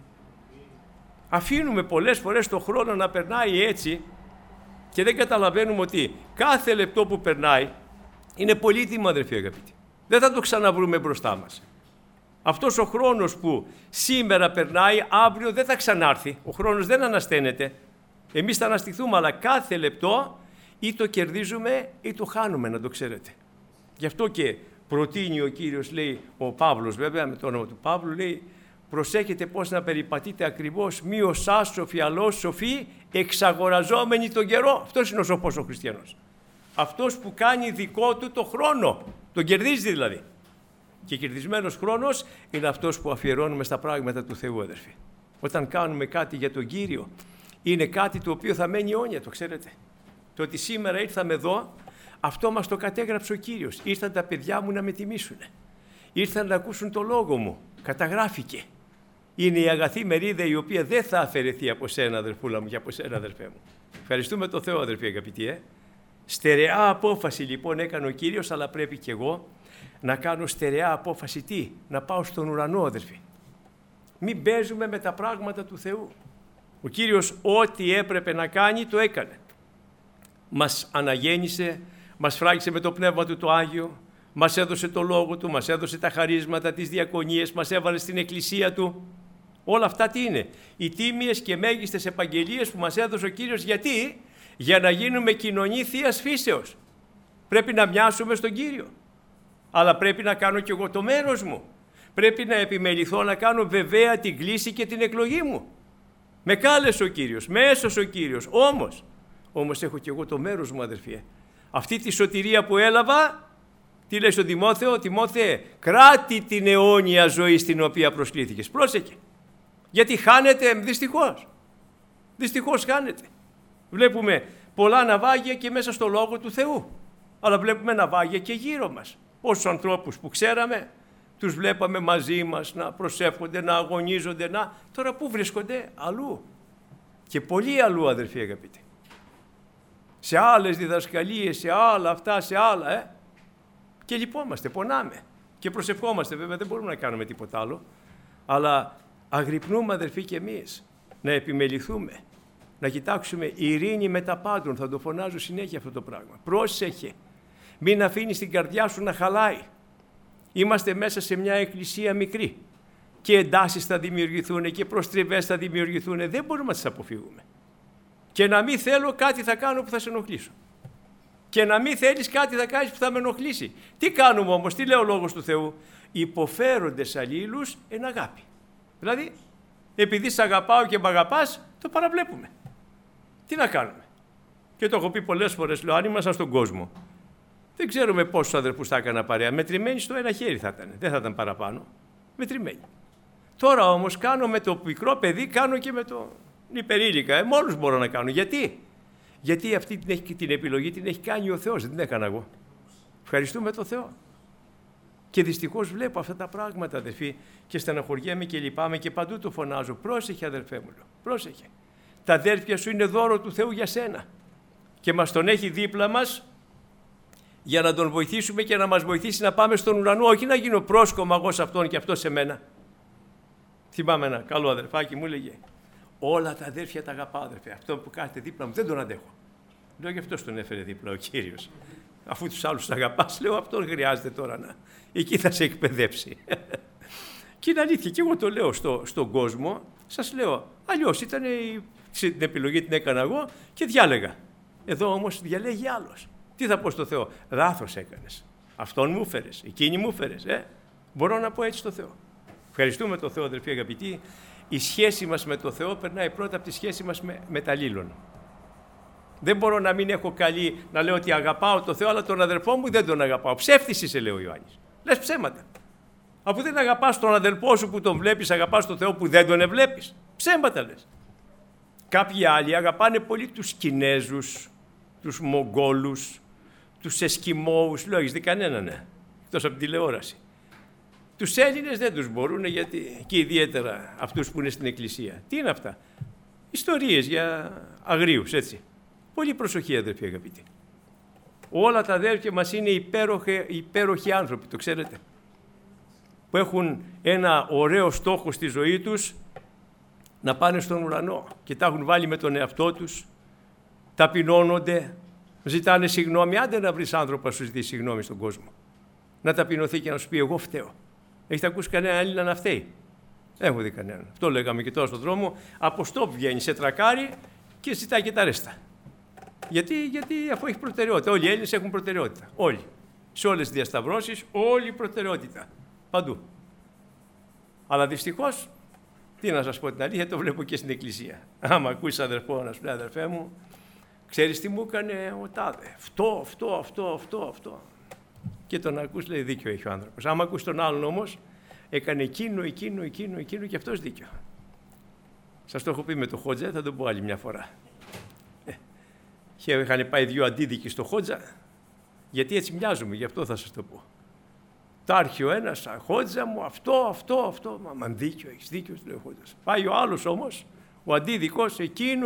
Αφήνουμε πολλές φορές τον χρόνο να περνάει έτσι και δεν καταλαβαίνουμε ότι κάθε λεπτό που περνάει Είναι πολύτιμο, αδερφοί αγαπητοί. Δεν θα το ξαναβρούμε μπροστά μας. Αυτός ο χρόνος που σήμερα περνάει, αύριο δεν θα ξανάρθει. Ο χρόνος δεν ανασταίνεται. Εμείς θα αναστηθούμε, αλλά κάθε λεπτό ή το κερδίζουμε ή το χάνουμε, να το ξέρετε. Γι' αυτό και προτείνει ο Κύριος, λέει, ο Παύλος βέβαια, με το όνομα του Παύλου, λέει, προσέχετε πώς να περιπατείτε ακριβώς, μη ως άσοφοι, αλλά ως σοφοί, εξαγοραζόμενοι τον καιρό. Αυτός είναι ο σοφός ο χριστιανός. Αυτός που κάνει δικό του το χρόνο, τον κερδίζει δηλαδή. Και κερδισμένος χρόνος είναι αυτός που αφιερώνουμε στα πράγματα του Θεού, αδερφοί. Όταν κάνουμε κάτι για τον Κύριο, είναι κάτι το οποίο θα μένει αιώνια, το ξέρετε. Το ότι σήμερα ήρθαμε εδώ, αυτό μας το κατέγραψε ο Κύριος. Ήρθαν τα παιδιά μου να με τιμήσουν. Ήρθαν να ακούσουν το λόγο μου. Καταγράφηκε. Είναι η αγαθή μερίδα η οποία δεν θα αφαιρεθεί από σένα, αδερφούλα μου, και από σένα, αδερφέ μου. Ευχαριστούμε τον Θεό, αδερφοί αγαπητοί. Στερεά απόφαση λοιπόν έκανε ο Κύριος, αλλά πρέπει και εγώ να κάνω στερεά απόφαση. Τι? Να πάω στον ουρανό, αδερφοί. Μην παίζουμε με τα πράγματα του Θεού. Ο Κύριος ό,τι έπρεπε να κάνει το έκανε. Μας αναγέννησε, μας φράγισε με το Πνεύμα Του το Άγιο, μας έδωσε το Λόγο Του, μας έδωσε τα χαρίσματα, τις διακονίες, μας έβαλε στην Εκκλησία Του. Όλα αυτά τι είναι? Οι τίμιες και μέγιστες επαγγελίες που μας έδωσε ο Κύριος. Γιατί? Για να γίνουμε κοινωνοί Θείας φύσεως. Πρέπει να μοιάσουμε στον Κύριο. Αλλά πρέπει να κάνω κι εγώ το μέρος μου. Πρέπει να επιμεληθώ να κάνω βεβαία την κλήση και την εκλογή μου. Με κάλεσε ο Κύριος, με έσωσε ο Κύριος. Όμως έχω κι εγώ το μέρος μου, αδερφοί. Αυτή τη σωτηρία που έλαβα, τι λέει στον Τιμόθεο? Τιμόθεε, κράτη την αιώνια ζωή στην οποία προσκλήθηκες. Πρόσεχε. Γιατί χάνεται, δυστυχώς. Δυστυχώς χάνεται. Βλέπουμε πολλά ναυάγια και μέσα στο Λόγο του Θεού. Αλλά βλέπουμε ναυάγια και γύρω μας. Όσους ανθρώπους που ξέραμε, τους βλέπαμε μαζί μας να προσεύχονται, να αγωνίζονται, τώρα πού βρίσκονται? Αλλού. Και πολύ αλλού, αδερφοί αγαπητοί. Σε άλλες διδασκαλίες, σε άλλα αυτά, σε άλλα, και λυπόμαστε, πονάμε και προσευχόμαστε. Βέβαια δεν μπορούμε να κάνουμε τίποτα άλλο, αλλά αγρυπνούμε, αδερφοί, και εμείς να επιμεληθούμε, να κοιτάξουμε ειρήνη με τα πάντων. Θα το φωνάζω συνέχεια αυτό το πράγμα. Πρόσεχε, μην αφήνεις την καρδιά σου να χαλάει. Είμαστε μέσα σε μια εκκλησία μικρή και εντάσεις θα δημιουργηθούν και προστριβές θα δημιουργηθούν. Δεν μπορούμε να τις αποφύγουμε. Και να μην θέλω κάτι θα κάνω που θα σε ενοχλήσω. Και να μην θέλεις κάτι θα κάνεις που θα με ενοχλήσει. Τι κάνουμε όμως? Τι λέει ο Λόγος του Θεού? Υποφέροντες αλλήλους εν αγάπη. Δηλαδή, επειδή σε αγαπάω και με αγαπάς, το παραβλέπουμε. Τι να κάνουμε? Και το έχω πει πολλές φορές, λέω, αν ήμασταν στον κόσμο, δεν ξέρουμε πόσους αδερφούς θα έκανα παρέα. Μετρημένοι στο ένα χέρι θα ήταν. Δεν θα ήταν παραπάνω. Μετρημένοι. Τώρα όμως κάνω με το μικρό παιδί, κάνω και με το υπερήλικα. Με όλους μπορώ να κάνω. Γιατί αυτή την επιλογή την έχει κάνει ο Θεός, δεν την έκανα εγώ. Ευχαριστούμε τον Θεό. Και δυστυχώς βλέπω αυτά τα πράγματα, αδερφοί, και στεναχωριέμαι και λυπάμαι και παντού το φωνάζω. Πρόσεχε, αδερφέ μου, λέω. Πρόσεχε. Τα αδέρφια σου είναι δώρο του Θεού για σένα. Και μας τον έχει δίπλα μας για να τον βοηθήσουμε και να μας βοηθήσει να πάμε στον ουρανό, όχι να γίνω πρόσκομα εγώ σε αυτόν και αυτό σε μένα. Θυμάμαι ένα καλό αδερφάκι μου έλεγε, όλα τα αδέρφια τα αγαπάω, αδερφέ. Αυτό που κάθεται δίπλα μου δεν τον αντέχω. Λέω, γι' αυτό τον έφερε δίπλα ο Κύριος. Αφού τους άλλους τα αγαπάς, λέω, αυτόν χρειάζεται τώρα να. Εκεί θα σε εκπαιδεύσει. Και είναι αλήθεια, και εγώ το λέω στον κόσμο, σας λέω, αλλιώς ήταν την επιλογή την έκανα εγώ και διάλεγα. Εδώ όμως διαλέγει άλλος. Τι θα πω στο Θεό? Λάθος έκανες. Αυτόν μου έφερες, εκείνη μου έφερες. Μπορώ να πω έτσι στο Θεό. Ευχαριστούμε τον Θεό, αδερφοί αγαπητοί. Η σχέση μας με τον Θεό περνάει πρώτα από τη σχέση μας με τα αλλήλων. Δεν μπορώ να μην έχω καλή, να λέω ότι αγαπάω τον Θεό, αλλά τον αδερφό μου δεν τον αγαπάω. Ψεύτης είσαι, λέει ο Ιωάννης. Λες ψέματα. Αφού δεν αγαπάς τον αδελφό σου που τον βλέπεις, αγαπάς τον Θεό που δεν τον ευλέπεις. Ψέματα λες. Κάποιοι άλλοι αγαπάνε πολύ τους Κινέζους, τους Μογγόλους, τους Εσκιμώους. Λέω, έχεις δει κανέναν, εκτός από την τηλεόραση. Τους Έλληνες δεν τους μπορούν, γιατί και ιδιαίτερα αυτούς που είναι στην εκκλησία. Τι είναι αυτά? Ιστορίες για αγρίους, έτσι. Πολύ προσοχή, αδερφοί αγαπητοί. Όλα τα αδέρφια μας είναι υπέροχοι άνθρωποι, το ξέρετε. Που έχουν ένα ωραίο στόχο στη ζωή τους, να πάνε στον ουρανό, και τα έχουν βάλει με τον εαυτό τους, ταπεινώνονται, Ζητάνε συγγνώμη, άντε να βρεις άνθρωπο να σου ζητήσει συγγνώμη στον κόσμο. Να ταπεινωθεί και να σου πει: εγώ φταίω. Έχετε ακούσει κανένα Έλληνα να φταίει? Δεν έχω δει κανέναν. Αυτό λέγαμε και τώρα στον δρόμο. Από στόπ βγαίνει, σε τρακάρει και ζητάει και τα ρέστα. Γιατί αφού έχει προτεραιότητα. Όλοι οι Έλληνες έχουν προτεραιότητα. Όλοι. Σε όλες τις διασταυρώσεις, όλη προτεραιότητα. Παντού. Αλλά δυστυχώς, τι να σας πω την αλήθεια, το βλέπω και στην εκκλησία. Άμα ακούσεις αδερφό να σου λέει: αδερφέ μου, ξέρεις τι μου έκανε ο τάδε? Αυτό. Και τον ακούς, λέει: δίκιο έχει ο άνθρωπος. Άμα ακούς τον άλλον όμως, έκανε εκείνο και αυτός δίκιο. Σας το έχω πει με το Χότζα, θα το πω άλλη μια φορά. Είχαν πάει δύο αντίδικοι στο Χότζα, γιατί έτσι μοιάζουμε, γι' αυτό θα σας το πω. Τα άρχει ο ένας: Χότζα μου, αυτό. Μα δίκιο έχεις, δίκιο, λέει ο Χότζας. Πάει ο άλλος όμως, ο αντίδικος, εκείνο.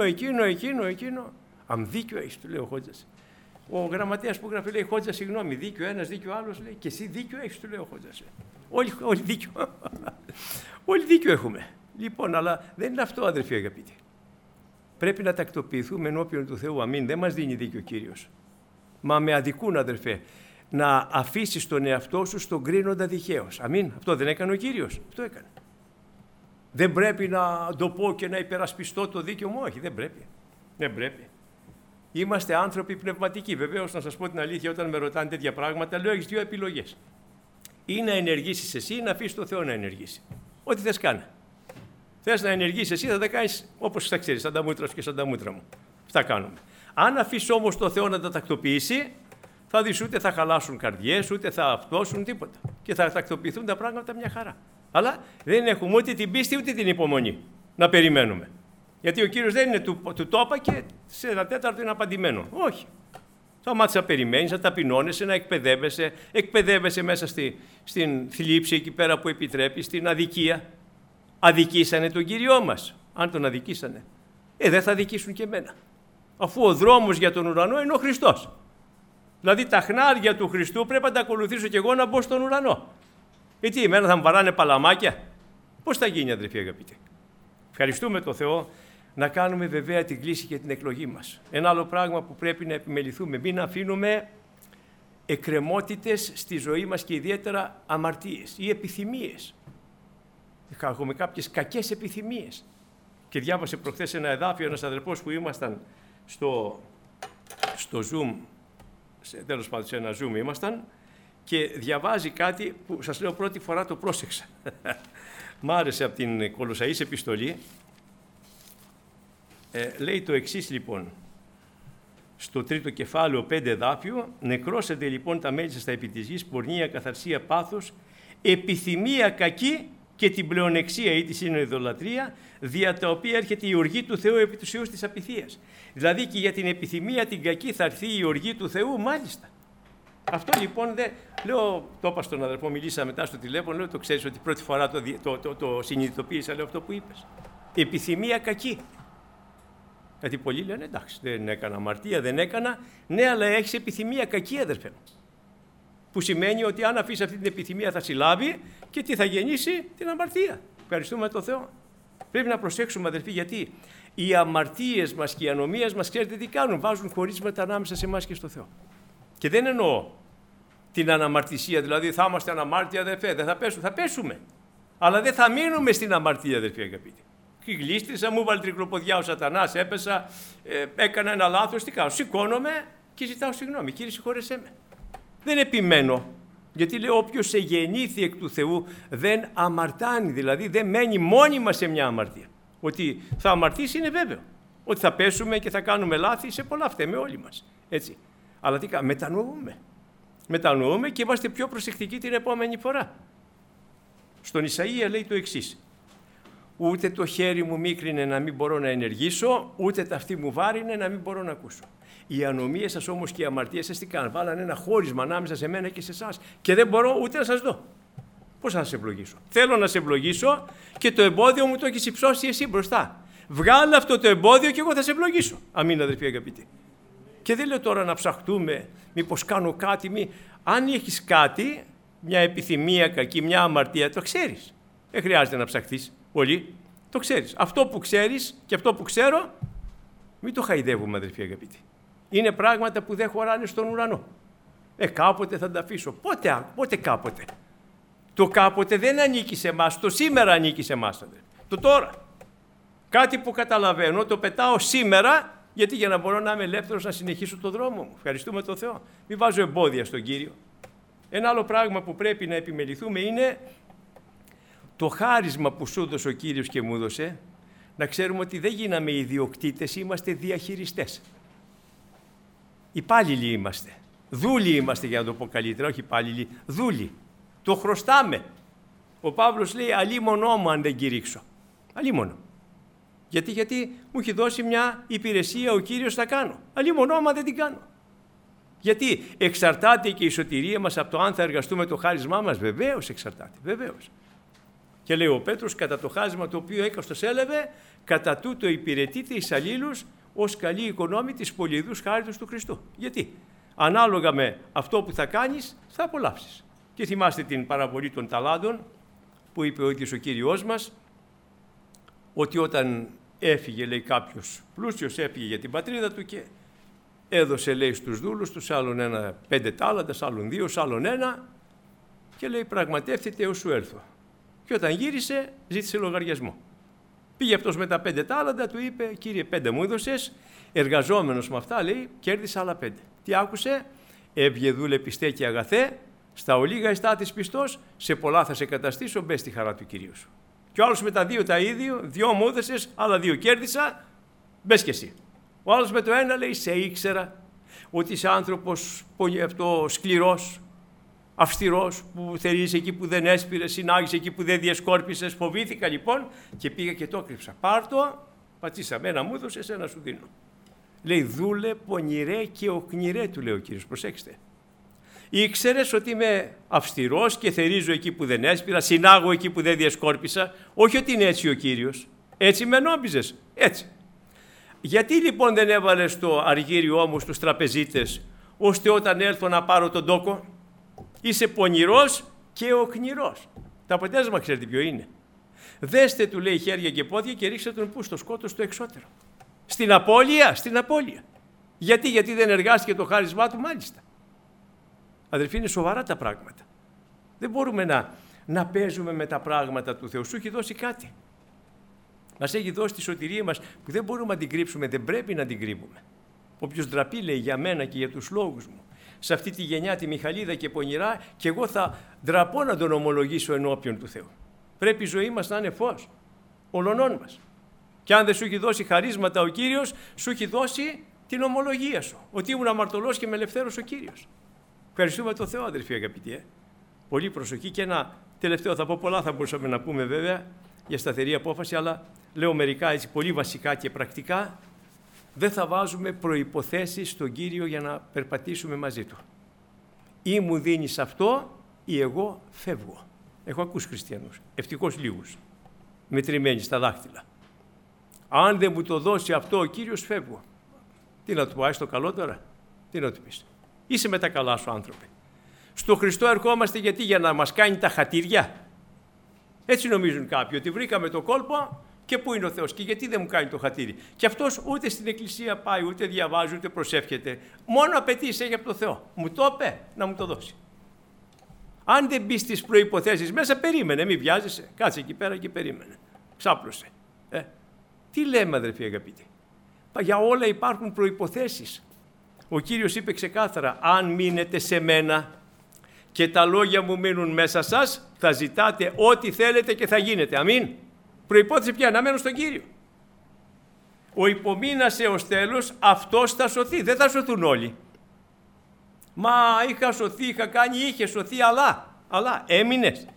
Αν δίκιο έχεις, του λέει ο Χότζας. Ο γραμματέας που γράφει λέει: Χότζα, συγγνώμη, δίκιο ένας, δίκιο άλλος, λέει, και εσύ δίκιο έχεις, του λέει ο Χότζας. Όλοι δίκιο. Όλοι δίκιο έχουμε. Λοιπόν, αλλά δεν είναι αυτό, αδερφοί αγαπητοί. Πρέπει να τακτοποιηθούμε ενώπιον του Θεού. Αμήν. Δεν μας δίνει δίκιο ο Κύριος. Μα με αδικούν, αδερφέ, να αφήσεις τον εαυτό σου στον κρίνοντα δικαίως. Αμήν. Αυτό δεν έκανε ο Κύριος. Αυτό έκανε. Δεν πρέπει να το πω και να υπερασπιστώ το δίκαιο μου. Όχι, δεν πρέπει. Είμαστε άνθρωποι πνευματικοί. Βεβαίως, να σας πω την αλήθεια, όταν με ρωτάνε τέτοια πράγματα, λέω: έχεις δύο επιλογές. Ή να ενεργήσεις εσύ, ή να αφήσεις τον Θεό να ενεργήσει. Ό,τι θες κάνε. Θες να ενεργήσεις εσύ, θα τα κάνεις όπως θα ξέρεις, σαν τα μούτρα σου και σαν τα μούτρα μου. Αυτά κάνουμε. Αν αφήσεις όμως τον Θεό να τα τακτοποιήσει, θα δεις ούτε θα χαλάσουν καρδιές, ούτε θα αυτόσουν τίποτα. Και θα τακτοποιηθούν τα πράγματα μια χαρά. Αλλά δεν έχουμε ούτε την πίστη ούτε την υπομονή να περιμένουμε. Γιατί ο Κύριος δεν είναι του τόπα και σε ένα τέταρτο είναι απαντημένο. Όχι. Θα μάθεις να περιμένεις, να ταπεινώνεσαι, να εκπαιδεύεσαι. Εκπαιδεύεσαι μέσα στην θλίψη εκεί πέρα που επιτρέπει, στην αδικία. Αδικήσανε τον Κύριό μας. Αν τον αδικήσανε, δεν θα αδικήσουν και εμένα. Αφού ο δρόμος για τον ουρανό είναι ο Χριστός. Δηλαδή τα χνάρια του Χριστού πρέπει να τα ακολουθήσω κι εγώ να μπω στον ουρανό. Γιατί εμένα θα μου βαράνε παλαμάκια? Πώς θα γίνει, αδερφοί αγαπητοί? Ευχαριστούμε τον Θεό να κάνουμε βέβαια την κλίση και την εκλογή μας. Ένα άλλο πράγμα που πρέπει να επιμεληθούμε: μην αφήνουμε εκκρεμότητες στη ζωή μας και ιδιαίτερα αμαρτίες ή επιθυμίες. Έχουμε κάποιες κακές επιθυμίες. Και διάβασε προχθές ένα εδάφιο ένας αδερφός που ήμασταν στο Zoom, τέλος πάντων σε ένα Zoom ήμασταν, και διαβάζει κάτι που σας λέω πρώτη φορά το πρόσεξα. Μ' άρεσε από την Κολοσσαείς επιστολή. Λέει το εξής λοιπόν, στο τρίτο κεφάλαιο 5 εδάφιο: νεκρώσετε λοιπόν τα μέλη σας στα επί της γης, πορνεία, καθαρσία, πάθος, επιθυμία κακή και την πλεονεξία ή τη συνειδωλατρία, δια τα οποία έρχεται η οργή του Θεού επί τους ιούς της απειθίας. Δηλαδή και για την επιθυμία την κακή θα έρθει η οργή του Θεού, μάλιστα. Αυτό λοιπόν λέω, το είπα στον αδερφό, μιλήσα μετά στο τηλέφωνο, λέω: το ξέρεις ότι πρώτη φορά το συνειδητοποίησα, λέω, αυτό που είπες. Επιθυμία κακή. Γιατί πολλοί λένε: εντάξει, δεν έκανα αμαρτία, δεν έκανα. Ναι, αλλά έχεις επιθυμία κακή, αδερφέ μου. Που σημαίνει ότι αν αφήσεις αυτή την επιθυμία θα συλλάβει και τι θα γεννήσει? Την αμαρτία. Ευχαριστούμε τον Θεό. Πρέπει να προσέξουμε, αδερφοί, γιατί οι αμαρτίες μας και οι ανομίες μας, ξέρετε τι κάνουν? Βάζουν χωρίσματα ανάμεσα σε εμάς και στο Θεό. Και δεν εννοώ την αναμαρτησία, δηλαδή θα είμαστε αναμάρτητοι, αδερφέ, δεν θα πέσουμε. Θα πέσουμε. Αλλά δεν θα μείνουμε στην αμαρτία, αδερφοί αγαπητοί. Γλίστρισα, μου βάλει τρικλοποδιά ο σατανάς, έπεσα, έκανα ένα λάθος, τι κάνω? Σηκώνομαι και ζητάω συγγνώμη: Κύριε, συγχώρεσέ με. Δεν επιμένω, γιατί λέω: όποιος εγεννήθη εκ του Θεού δεν αμαρτάνει, δηλαδή δεν μένει μόνιμα σε μια αμαρτία. Ότι θα αμαρτήσει είναι βέβαιο. Ότι θα πέσουμε και θα κάνουμε λάθη, σε πολλά φταίμε όλοι μας. Έτσι. Αλλά τι κάνουμε? Μετανοούμε και είμαστε πιο προσεκτικοί την επόμενη φορά. Στον Ισαΐα λέει το εξής: ούτε το χέρι μου μίκρινε να μην μπορώ να ενεργήσω, ούτε τα αυτί μου βάρινε να μην μπορώ να ακούσω. Οι ανομίες σας όμως και οι αμαρτίες σας τι κάνουν? Βάλανε ένα χώρισμα ανάμεσα σε μένα και σε εσάς και δεν μπορώ ούτε να σας δω. Πώς θα σας ευλογήσω? Θέλω να σε ευλογήσω και το εμπόδιο μου το έχεις υψώσει εσύ μπροστά. Βγάλε αυτό το εμπόδιο και εγώ θα σε ευλογήσω. Αμήν, αδερφοί αγαπητοί. Και δεν λέω τώρα να ψαχτούμε, μήπως κάνω κάτι. Αν έχεις κάτι, μια επιθυμία κακή, μια αμαρτία, το ξέρεις. Δεν χρειάζεται να ψαχτείς πολύ. Το ξέρεις. Αυτό που ξέρεις και αυτό που ξέρω, μην το χαϊδεύουμε, αδερφοί αγαπητοί. Είναι πράγματα που δεν χωράνε στον ουρανό. Κάποτε θα τα αφήσω. Πότε κάποτε. Το κάποτε δεν ανήκει σε εμάς, το σήμερα ανήκει σε εμάς. Το τώρα. Κάτι που καταλαβαίνω, το πετάω σήμερα, γιατί για να μπορώ να είμαι ελεύθερος να συνεχίσω το δρόμο μου. Ευχαριστούμε τον Θεό. Μην βάζω εμπόδια στον Κύριο. Ένα άλλο πράγμα που πρέπει να επιμεληθούμε είναι το χάρισμα που σου έδωσε ο Κύριος και μου έδωσε, να ξέρουμε ότι δεν γίναμε ιδιοκτήτες, είμαστε διαχειριστές. Υπάλληλοι είμαστε. Δούλοι είμαστε, για να το πω καλύτερα, όχι υπάλληλοι, δούλοι. Το χρωστάμε. Ο Παύλος λέει αλίμονό μου αν δεν κηρύξω. Αλίμονο. Γιατί μου έχει δώσει μια υπηρεσία ο Κύριος να κάνω. Αλίμονό μου αν δεν την κάνω. Γιατί εξαρτάται και η σωτηρία μας από το αν θα εργαστούμε το χάρισμά μας. Βεβαίως εξαρτάται. Βεβαίως. Και λέει ο Πέτρος, κατά το χάρισμα το οποίο έκαστος έλαβε, κατά τούτο υπηρετείται εις αλλήλους ως καλή οικονόμη της πολυειδούς χάριτος του Χριστού. Γιατί ανάλογα με αυτό που θα κάνεις, θα απολαύσεις. Και θυμάστε την παραβολή των ταλάντων που είπε ο ίδιος ο Κύριος μας, ότι όταν έφυγε, λέει, κάποιος πλούσιος, έφυγε για την πατρίδα του και έδωσε, λέει, στους δούλους τους, άλλον 5 τάλαντας, άλλον 2, άλλον 1 και λέει πραγματεύτητε έως σου έλθω. Και όταν γύρισε, ζήτησε λογαριασμό. Πήγε αυτός με τα 5 τάλαντα, του είπε, Κύριε, 5 μου έδωσες, εργαζόμενος με αυτά, λέει, κέρδισε άλλα 5. Τι άκουσε? Έβγε δούλε πιστέ και αγαθέ, στα ολίγα εστάτης πιστός, σε πολλά θα σε καταστήσω, μπες στη χαρά του Κυρίου σου. Και ο άλλος με τα 2 τα ίδιο, 2 μου έδωσες, άλλα 2 κέρδισα, μπες και εσύ. Ο άλλος με το 1 λέει, σε ήξερα ότι είσαι άνθρωπος σκληρός, αυστηρός, που θερείς εκεί που δεν έσπηρες, συνάγεις εκεί που δεν διασκόρπισες. Φοβήθηκα λοιπόν και πήγα και το κρύψα. Πάρ' το, πατήσαμε, ένα μου έδωσες, ένα σου δίνω. Λέει, δούλε πονηρέ και οκνηρέ, του λέει ο Κύριος, προσέξτε. Ήξερες ότι είμαι αυστηρός και θερίζω εκεί που δεν έσπηρα, συνάγω εκεί που δεν διασκόρπισα. Όχι ότι είναι έτσι ο Κύριος. Έτσι με νόμιζες. Έτσι. Γιατί λοιπόν δεν έβαλες το αργύριό μου στους τραπεζίτες, ώστε όταν έλθω να πάρω τον τόκο? Είσαι πονηρός και οκνηρός. Το αποτέλεσμα ξέρετε ποιο είναι? Δέστε, του λέει, χέρια και πόδια και ρίξτε τον πού? Στο σκότος, στο εξώτερο. Στην απώλεια, στην απώλεια. Γιατί δεν εργάστηκε το χάρισμά του? Μάλιστα. Αδελφοί, είναι σοβαρά τα πράγματα. Δεν μπορούμε να παίζουμε με τα πράγματα του Θεού. Σου έχει δώσει κάτι. Μας έχει δώσει τη σωτηρία μας που δεν μπορούμε να την κρύψουμε, δεν πρέπει να την κρύβουμε. Όποιος ντραπεί, λέει, για μένα και για τους λόγους μου, σε αυτή τη γενιά τη Μιχαλίδα και πονηρά, και εγώ θα ντραπώ να τον ομολογήσω ενώπιον του Θεού. Πρέπει η ζωή μας να είναι φως ολονών μας. Και αν δεν σου έχει δώσει χαρίσματα ο Κύριος, σου έχει δώσει την ομολογία σου, ότι ήμουν αμαρτωλός και με ελευθέρωσε ο Κύριος. Ευχαριστούμε τον Θεό, αδελφοί αγαπητοί. Πολύ προσοχή. Και ένα τελευταίο θα πω, πολλά θα μπορούσαμε να πούμε βέβαια για σταθερή απόφαση, αλλά λέω μερικά έτσι πολύ βασικά και πρακτικά. Δεν θα βάζουμε προϋποθέσεις στον Κύριο για να περπατήσουμε μαζί Του. Ή μου δίνεις αυτό ή εγώ φεύγω. Έχω ακούσει χριστιανούς, ευτυχώς λίγους, μετρημένοι στα δάχτυλα. Αν δεν μου το δώσει αυτό ο Κύριος, φεύγω. Τι να του πάει στο καλό τώρα? Τι να του πεις? Είσαι με τα καλά σου, άνθρωπε. Στο Χριστό ερχόμαστε γιατί? Για να μας κάνει τα χατήρια. Έτσι νομίζουν κάποιοι, ότι βρήκαμε το κόλπο και πού είναι ο Θεός και γιατί δεν μου κάνει το χατήρι. Και αυτός ούτε στην εκκλησία πάει, ούτε διαβάζει, ούτε προσεύχεται. Μόνο απαιτήσει έχει από το Θεό. Μου το είπε, να μου το δώσει. Αν δεν μπει στις προϋποθέσεις μέσα, περίμενε, μην βιάζεσαι. Κάτσε εκεί πέρα και περίμενε. Ξάπλωσε. Τι λέμε, αδερφοί αγαπητοί? Για όλα υπάρχουν προϋποθέσεις. Ο Κύριος είπε ξεκάθαρα, αν μείνετε σε μένα και τα λόγια μου μείνουν μέσα σας, θα ζητάτε ό,τι θέλετε και θα γίνετε. Αμήν. Προϋπόθεση ποια? Να μένω στον Κύριο. Ο υπομείνας έως τέλος, αυτός θα σωθεί. Δεν θα σωθούν όλοι. Μα είχα σωθεί, είχα κάνει, είχε σωθεί, αλλά έμεινες.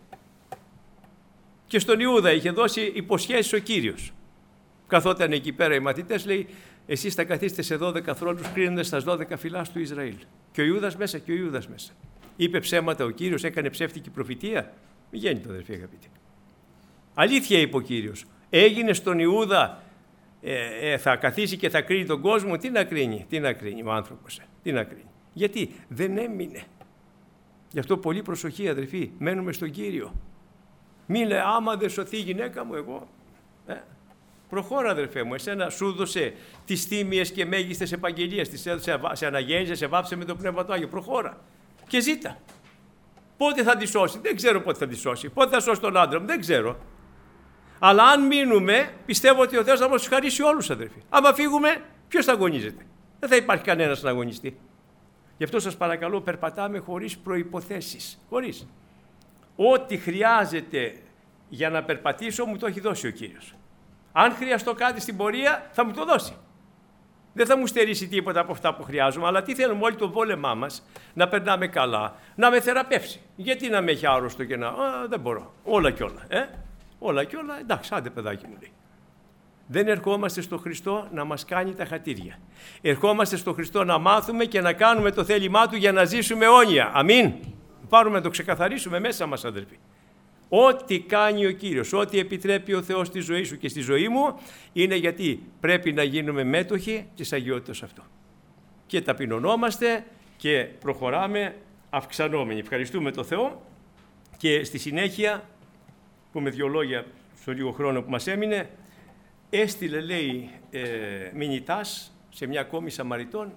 Και στον Ιούδα είχε δώσει υποσχέσεις ο Κύριος. Καθόταν εκεί πέρα οι μαθητές, λέει, εσείς θα καθίσετε σε 12 θρόνους κρίνοντας στα 12 φυλάς του Ισραήλ. Και ο Ιούδας μέσα και ο Ιούδας μέσα. Είπε ψέματα ο Κύριος, έκανε ψεύτικη προφητεία? Μη γίνεται, αδερφοί αγαπητοί. Αλήθεια είπε ο Κύριος. Έγινε στον Ιούδα, θα καθίσει και θα κρίνει τον κόσμο. Τι να κρίνει ο άνθρωπος, τι να κρίνει? Γιατί δεν έμεινε. Γι' αυτό πολύ προσοχή, αδερφοί, μένουμε στον Κύριο. Μην λέει, άμα δεν σωθεί η γυναίκα μου, εγώ. Προχώρα, αδερφέ μου. Εσένα σου έδωσε τις τίμιες και μέγιστες επαγγελίες. Τις έδωσε, σε αναγέννησε, σε βάψε με το Πνεύμα του Άγιο. Προχώρα. Και ζήτα. Πότε θα τη σώσει? Δεν ξέρω πότε θα τη σώσει. Πότε θα σώσει τον άντρα μου? Δεν ξέρω. Αλλά αν μείνουμε, πιστεύω ότι ο Θεός θα μας χαρίσει όλους, αδερφοί. Άμα φύγουμε, ποιος θα αγωνίζεται? Δεν θα υπάρχει κανένας να αγωνιστεί. Γι' αυτό σας παρακαλώ, περπατάμε χωρίς προϋποθέσεις. Χωρίς. Ό,τι χρειάζεται για να περπατήσω μου το έχει δώσει ο Κύριος. Αν χρειαστώ κάτι στην πορεία, θα μου το δώσει. Δεν θα μου στερήσει τίποτα από αυτά που χρειάζομαι, αλλά τι θέλουμε όλοι το βόλεμά μας, να περνάμε καλά, να με θεραπεύσει. Γιατί να με έχει άρρωστο και να... δεν μπορώ. Όλα κι όλα. Όλα κι όλα, εντάξει, άντε παιδάκι μου λέει. Δεν ερχόμαστε στο Χριστό να μας κάνει τα χατήρια. Ερχόμαστε στο Χριστό να μάθουμε και να κάνουμε το θέλημά Του για να ζήσουμε αιώνια. Αμήν. Πάρουμε να το ξεκαθαρίσουμε μέσα μας, αδελφοί. Ό,τι κάνει ο Κύριος, ό,τι επιτρέπει ο Θεός στη ζωή σου και στη ζωή μου, είναι γιατί πρέπει να γίνουμε μέτοχοι της αγιότητας αυτού. Και ταπεινωνόμαστε και προχωράμε αυξανόμενοι. Ευχαριστούμε τον Θεό και στη συνέχεια, πούμε δύο λόγια στο λίγο χρόνο που μας έμεινε, έστειλε, λέει, μηνυτάς σε μια κόμη Σαμαριτών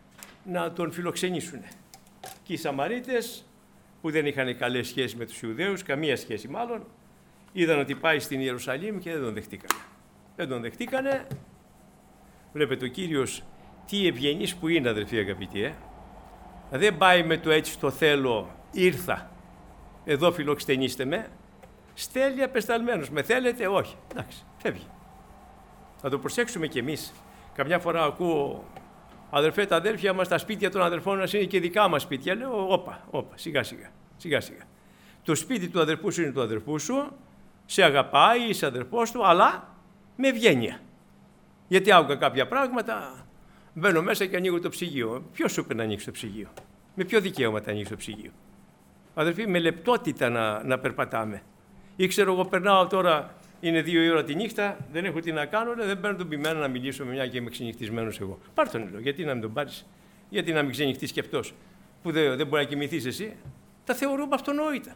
να τον φιλοξενήσουν. Και οι Σαμαρίτες, που δεν είχαν καλές σχέσεις με τους Ιουδαίους, καμία σχέση μάλλον, είδαν ότι πάει στην Ιερουσαλήμ και δεν τον δεχτήκανε. Δεν τον δεχτήκανε. Βλέπετε ο Κύριος τι ευγενής που είναι, αδελφοί αγαπητοί. Δεν πάει με το έτσι το θέλω, ήρθα, εδώ φιλοξενήστε με. Στέλνει απεσταλμένος. Με θέλετε? Όχι. Εντάξει, φεύγει. Θα το προσέξουμε κι εμείς. Καμιά φορά ακούω, αδερφέ, τα αδέρφια μας, τα σπίτια των αδερφών μας είναι και δικά μας σπίτια. Λέω, όπα, σιγά σιγά. Το σπίτι του αδερφού σου είναι του αδερφού σου, σε αγαπάει, είσαι αδερφός του, αλλά με ευγένεια. Γιατί άκουγα κάποια πράγματα, μπαίνω μέσα και ανοίγω το ψυγείο. Ποιος σου είπε να ανοίξει το ψυγείο? Με ποιο δικαίωμα θα ανοίξει το ψυγείο? Αδερφοί, με λεπτότητα να περπατάμε. Ή ξέρω εγώ, περνάω τώρα, είναι 2 η ώρα τη νύχτα, δεν έχω τι να κάνω, δεν παίρνω τον ποιμένο να μιλήσω με μια και είμαι ξενυχτισμένος εγώ. Πάρ' τον, λέω, γιατί να μην τον πάρεις? Γιατί να μην ξενυχτείς και αυτός που δεν μπορεί να κοιμηθείς εσύ? Τα θεωρούμε αυτονόητα.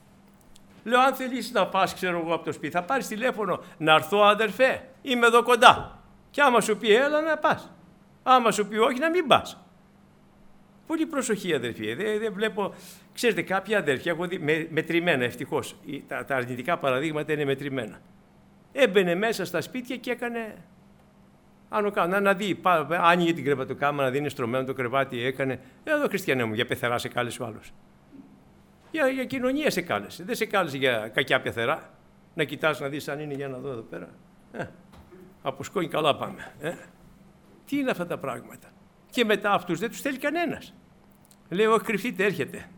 Λέω, αν θέλεις να πας, ξέρω εγώ, από το σπίτι, θα πάρεις τηλέφωνο, να έρθω, αδερφέ, είμαι εδώ κοντά. Και άμα σου πει έλα, να πας. Άμα σου πει όχι, να μην πας. Πολύ προσοχή, αδερφοί. Δεν βλέπω. Ξέρετε, κάποια αδέρφια έχω δει μετρημένα, ευτυχώς. Τα αρνητικά παραδείγματα είναι μετρημένα. Έμπαινε μέσα στα σπίτια και έκανε. Να δει, άνοιγε την κρεβατοκάμαρα, δεν είναι στρωμένο το κρεβάτι, έκανε. Εδώ, χριστιανέ μου, για πεθερά σε κάλεσε ο άλλος. Για κοινωνία σε κάλεσε. Δεν σε κάλεσε για κακιά πεθερά. Να κοιτάς να δεις αν είναι, για να δω εδώ πέρα. Από σκόνη καλά πάμε. Τι είναι αυτά τα πράγματα? Και μετά αυτούς δεν τους θέλει κανένας. Λέει, όχι, κρυφτείτε, έρχεται.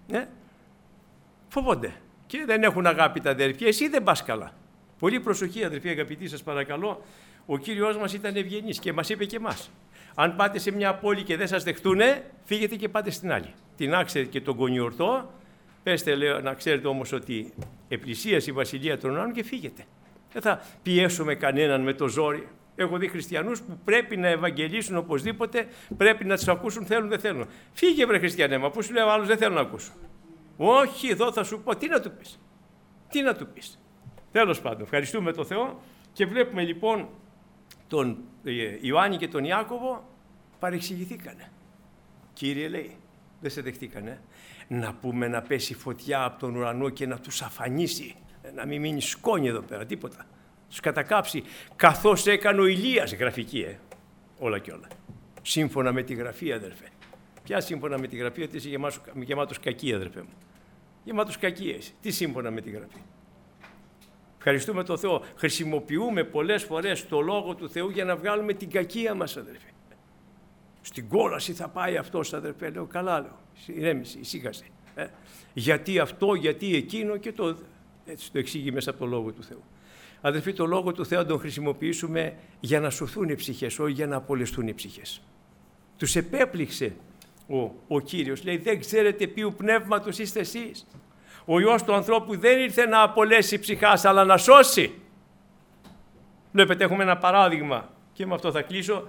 Φοβόνται. Και δεν έχουν αγάπη τα αδέρφια. Εσύ δεν πας καλά. Πολύ προσοχή, αδερφοί αγαπητοί, σας παρακαλώ. Ο Κύριος μας ήταν ευγενής και μας είπε και εμάς. Αν πάτε σε μια πόλη και δεν σας δεχτούνε, φύγετε και πάτε στην άλλη. Τεινάξτε και τον κονιορτό. Πέστε, λέω, να ξέρετε όμως ότι επλησίασε η βασιλεία των ουρανών και φύγετε. Δεν θα πιέσουμε κανέναν με το ζόρι. Έχω δει χριστιανούς που πρέπει να ευαγγελίσουν οπωσδήποτε, πρέπει να τους ακούσουν, θέλουν, δεν θέλουν. Φύγε, βρε χριστιανέ, μα που σου λέει ο άλλος δεν θέλω να ακούσω. Όχι, εδώ θα σου πω, τι να του πεις. Τι να του πεις. Τέλος πάντων, ευχαριστούμε τον Θεό και βλέπουμε λοιπόν τον Ιωάννη και τον Ιάκωβο παρεξηγηθήκανε. Κύριε, λέει, δεν σε δεχτήκανε. Να πούμε να πέσει φωτιά από τον ουρανό και να τους αφανίσει, να μην μείνει σκόνη εδώ πέρα, τίποτα. Τους κατακάψει, καθώς έκανε ο Ηλίας, γραφική, όλα και όλα. Σύμφωνα με τη Γραφή, αδερφέ. Ποια σύμφωνα με τη Γραφή? Ότι είσαι γεμάτος κακία, αδερφέ μου. Γεμάτος κακίες. Τι σύμφωνα με τη Γραφή? Ευχαριστούμε τον Θεό. Χρησιμοποιούμε πολλές φορές το Λόγο του Θεού για να βγάλουμε την κακία μας, αδερφέ. Στην κόλαση θα πάει αυτός, αδερφέ. Λέω, καλά, λέω. Ηρέμηση, ησύχασε. Γιατί αυτό, γιατί εκείνο, και έτσι το εξήγει μέσα από το Λόγο του Θεού. Αδερφοί, το Λόγο του Θεού τον χρησιμοποιήσουμε για να σωθούν οι ψυχές, όχι για να απολεστούν οι ψυχές. Τους επέπληξε ο Κύριος. Λέει, δεν ξέρετε ποιου πνεύματος είστε εσείς. Ο Υιός του ανθρώπου δεν ήρθε να απολέσει ψυχάς, αλλά να σώσει. Βλέπετε, έχουμε ένα παράδειγμα και με αυτό θα κλείσω.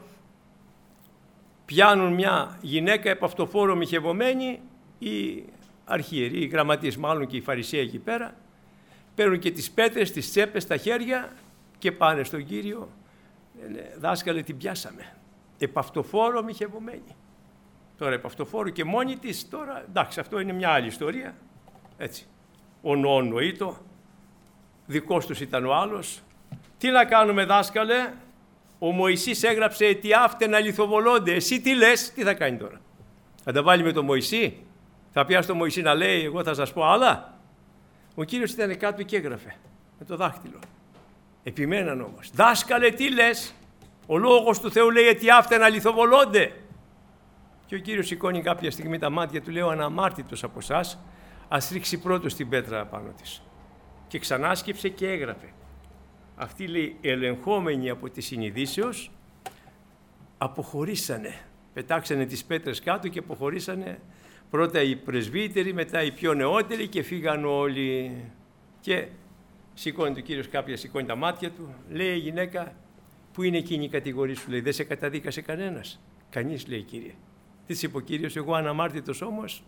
Πιάνουν μια γυναίκα επαυτοφόρο μοιχευωμένη, οι αρχιεροί, οι γραμματείς μάλλον και οι φαρισαίοι εκεί πέρα, παίρνουν και τις πέτρες, τις τσέπες, τα χέρια και πάνε στον Κύριο Δάσκαλε, την πιάσαμε. Επαυτοφόρο μοιχευωμένη. Τώρα επαυτοφόρο και μόνη της, τώρα εντάξει, αυτό είναι μια άλλη ιστορία. Έτσι. Ο νοήτο, δικός τους ήταν ο άλλος. Τι να κάνουμε, δάσκαλε? Ο Μωυσής έγραψε «Ετι άφτενα λιθοβολώνται». Εσύ τι λες? Τι θα κάνει τώρα? Θα τα βάλει με τον Μωυσή? Θα πιάσει τον Μωυσή να λέει «Εγώ θα σας πω άλλα»? Ο Κύριος ήταν κάτω και έγραφε με το δάχτυλο. Επιμέναν όμως. «Δάσκαλε, τι λες? Ο λόγος του Θεού λέει «Ετι άφτενα λιθοβολώνται». Και ο Κύριος σηκώνει κάποια στιγμή τα μάτια του, λέει «Ο αναμάρτητος από εσάς, ας ρίξει πρώτος την πέτρα πάνω της». Και ξανάσκυψε και έγραφε. Αυτοί, λέει, ελεγχόμενοι από τη συνειδήσεως, αποχωρήσανε. Πετάξανε τις πέτρες κάτω και αποχωρήσανε. Πρώτα οι πρεσβύτεροι, μετά οι πιο νεότεροι και φύγαν όλοι. Και σηκώνει ο Κύριος κάποια, σηκώνει τα μάτια του. Λέει η γυναίκα, πού είναι εκείνη η κατηγορία σου? Λέει, δεν σε καταδίκασε κανένας? Κανείς, λέει, Κύριε. Τι της είπε ο Κύριος? Εγώ αναμάρτητος όμως,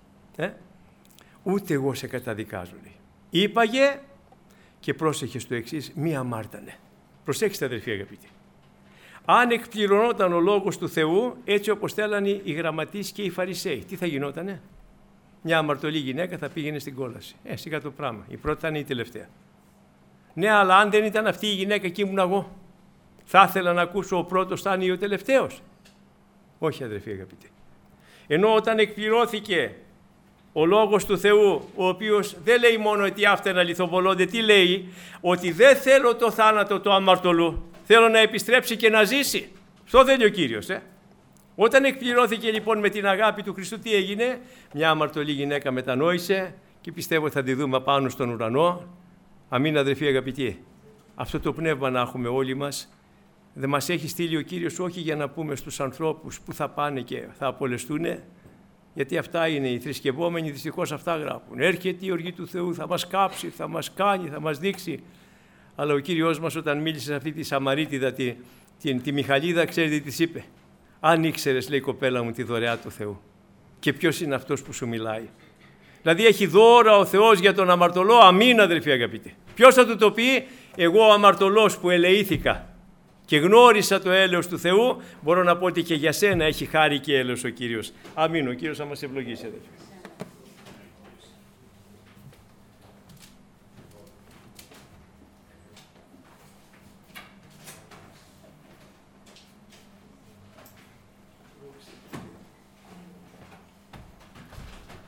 ούτε εγώ σε καταδικάζω, λέει. Είπαγε και πρόσεχε στο εξής, μη αμάρτανε. Προσέξτε, αδερφοί αγαπητοί. Αν εκπληρωνόταν ο λόγος του Θεού, έτσι όπως θέλανε οι γραμματείς και οι Φαρισαίοι, τι θα γινότανε? Μια αμαρτωλή γυναίκα θα πήγαινε στην κόλαση. Σιγά το πράγμα. Η πρώτη θα είναι η τελευταία. Ναι, αλλά αν δεν ήταν αυτή η γυναίκα και ήμουν εγώ, θα ήθελα να ακούσω ο πρώτος θα είναι ή ο τελευταίος? Όχι, αδερφοί αγαπητοί. Ενώ όταν εκπληρώθηκε ο λόγος του Θεού, ο οποίος δεν λέει μόνο ότι άφτενα λιθοβολώνται, τι λέει? Ότι δεν θέλω το θάνατο του αμαρτωλού, θέλω να επιστρέψει και να ζήσει. Αυτό δεν λέει ο Κύριος. Όταν εκπληρώθηκε λοιπόν με την αγάπη του Χριστού, τι έγινε? Μια αμαρτωλή γυναίκα μετανόησε και πιστεύω θα τη δούμε πάνω στον ουρανό. Αμήν, αδερφοί αγαπητοί. Αυτό το πνεύμα να έχουμε όλοι μας. Δεν μας έχει στείλει ο Κύριος όχι για να πούμε στους ανθρώπους που θα πάνε και θα απολεστούν, γιατί αυτά είναι οι θρησκευόμενοι, δυστυχώς αυτά γράφουν. Έρχεται η οργή του Θεού, θα μας κάψει, θα μας κάνει, θα μας δείξει. Αλλά ο Κύριος μας όταν μίλησε σε αυτή τη Σαμαρίτιδα, τη Μιχαλίδα, ξέρετε τι της είπε? Αν ήξερες, λέει, κοπέλα μου, τη δωρεά του Θεού. Και ποιος είναι αυτός που σου μιλάει? Δηλαδή έχει δώρα ο Θεός για τον αμαρτωλό. Αμήν, αδερφοί αγαπητοί. Ποιος θα του το πει? Εγώ ο αμαρτωλός που ελεήθηκα και γνώρισα το έλεος του Θεού, μπορώ να πω ότι και για σένα έχει χάρη και έλεος ο Κύριος. Αμήν, ο Κύριος θα μας ευλογήσει, αδερφοί.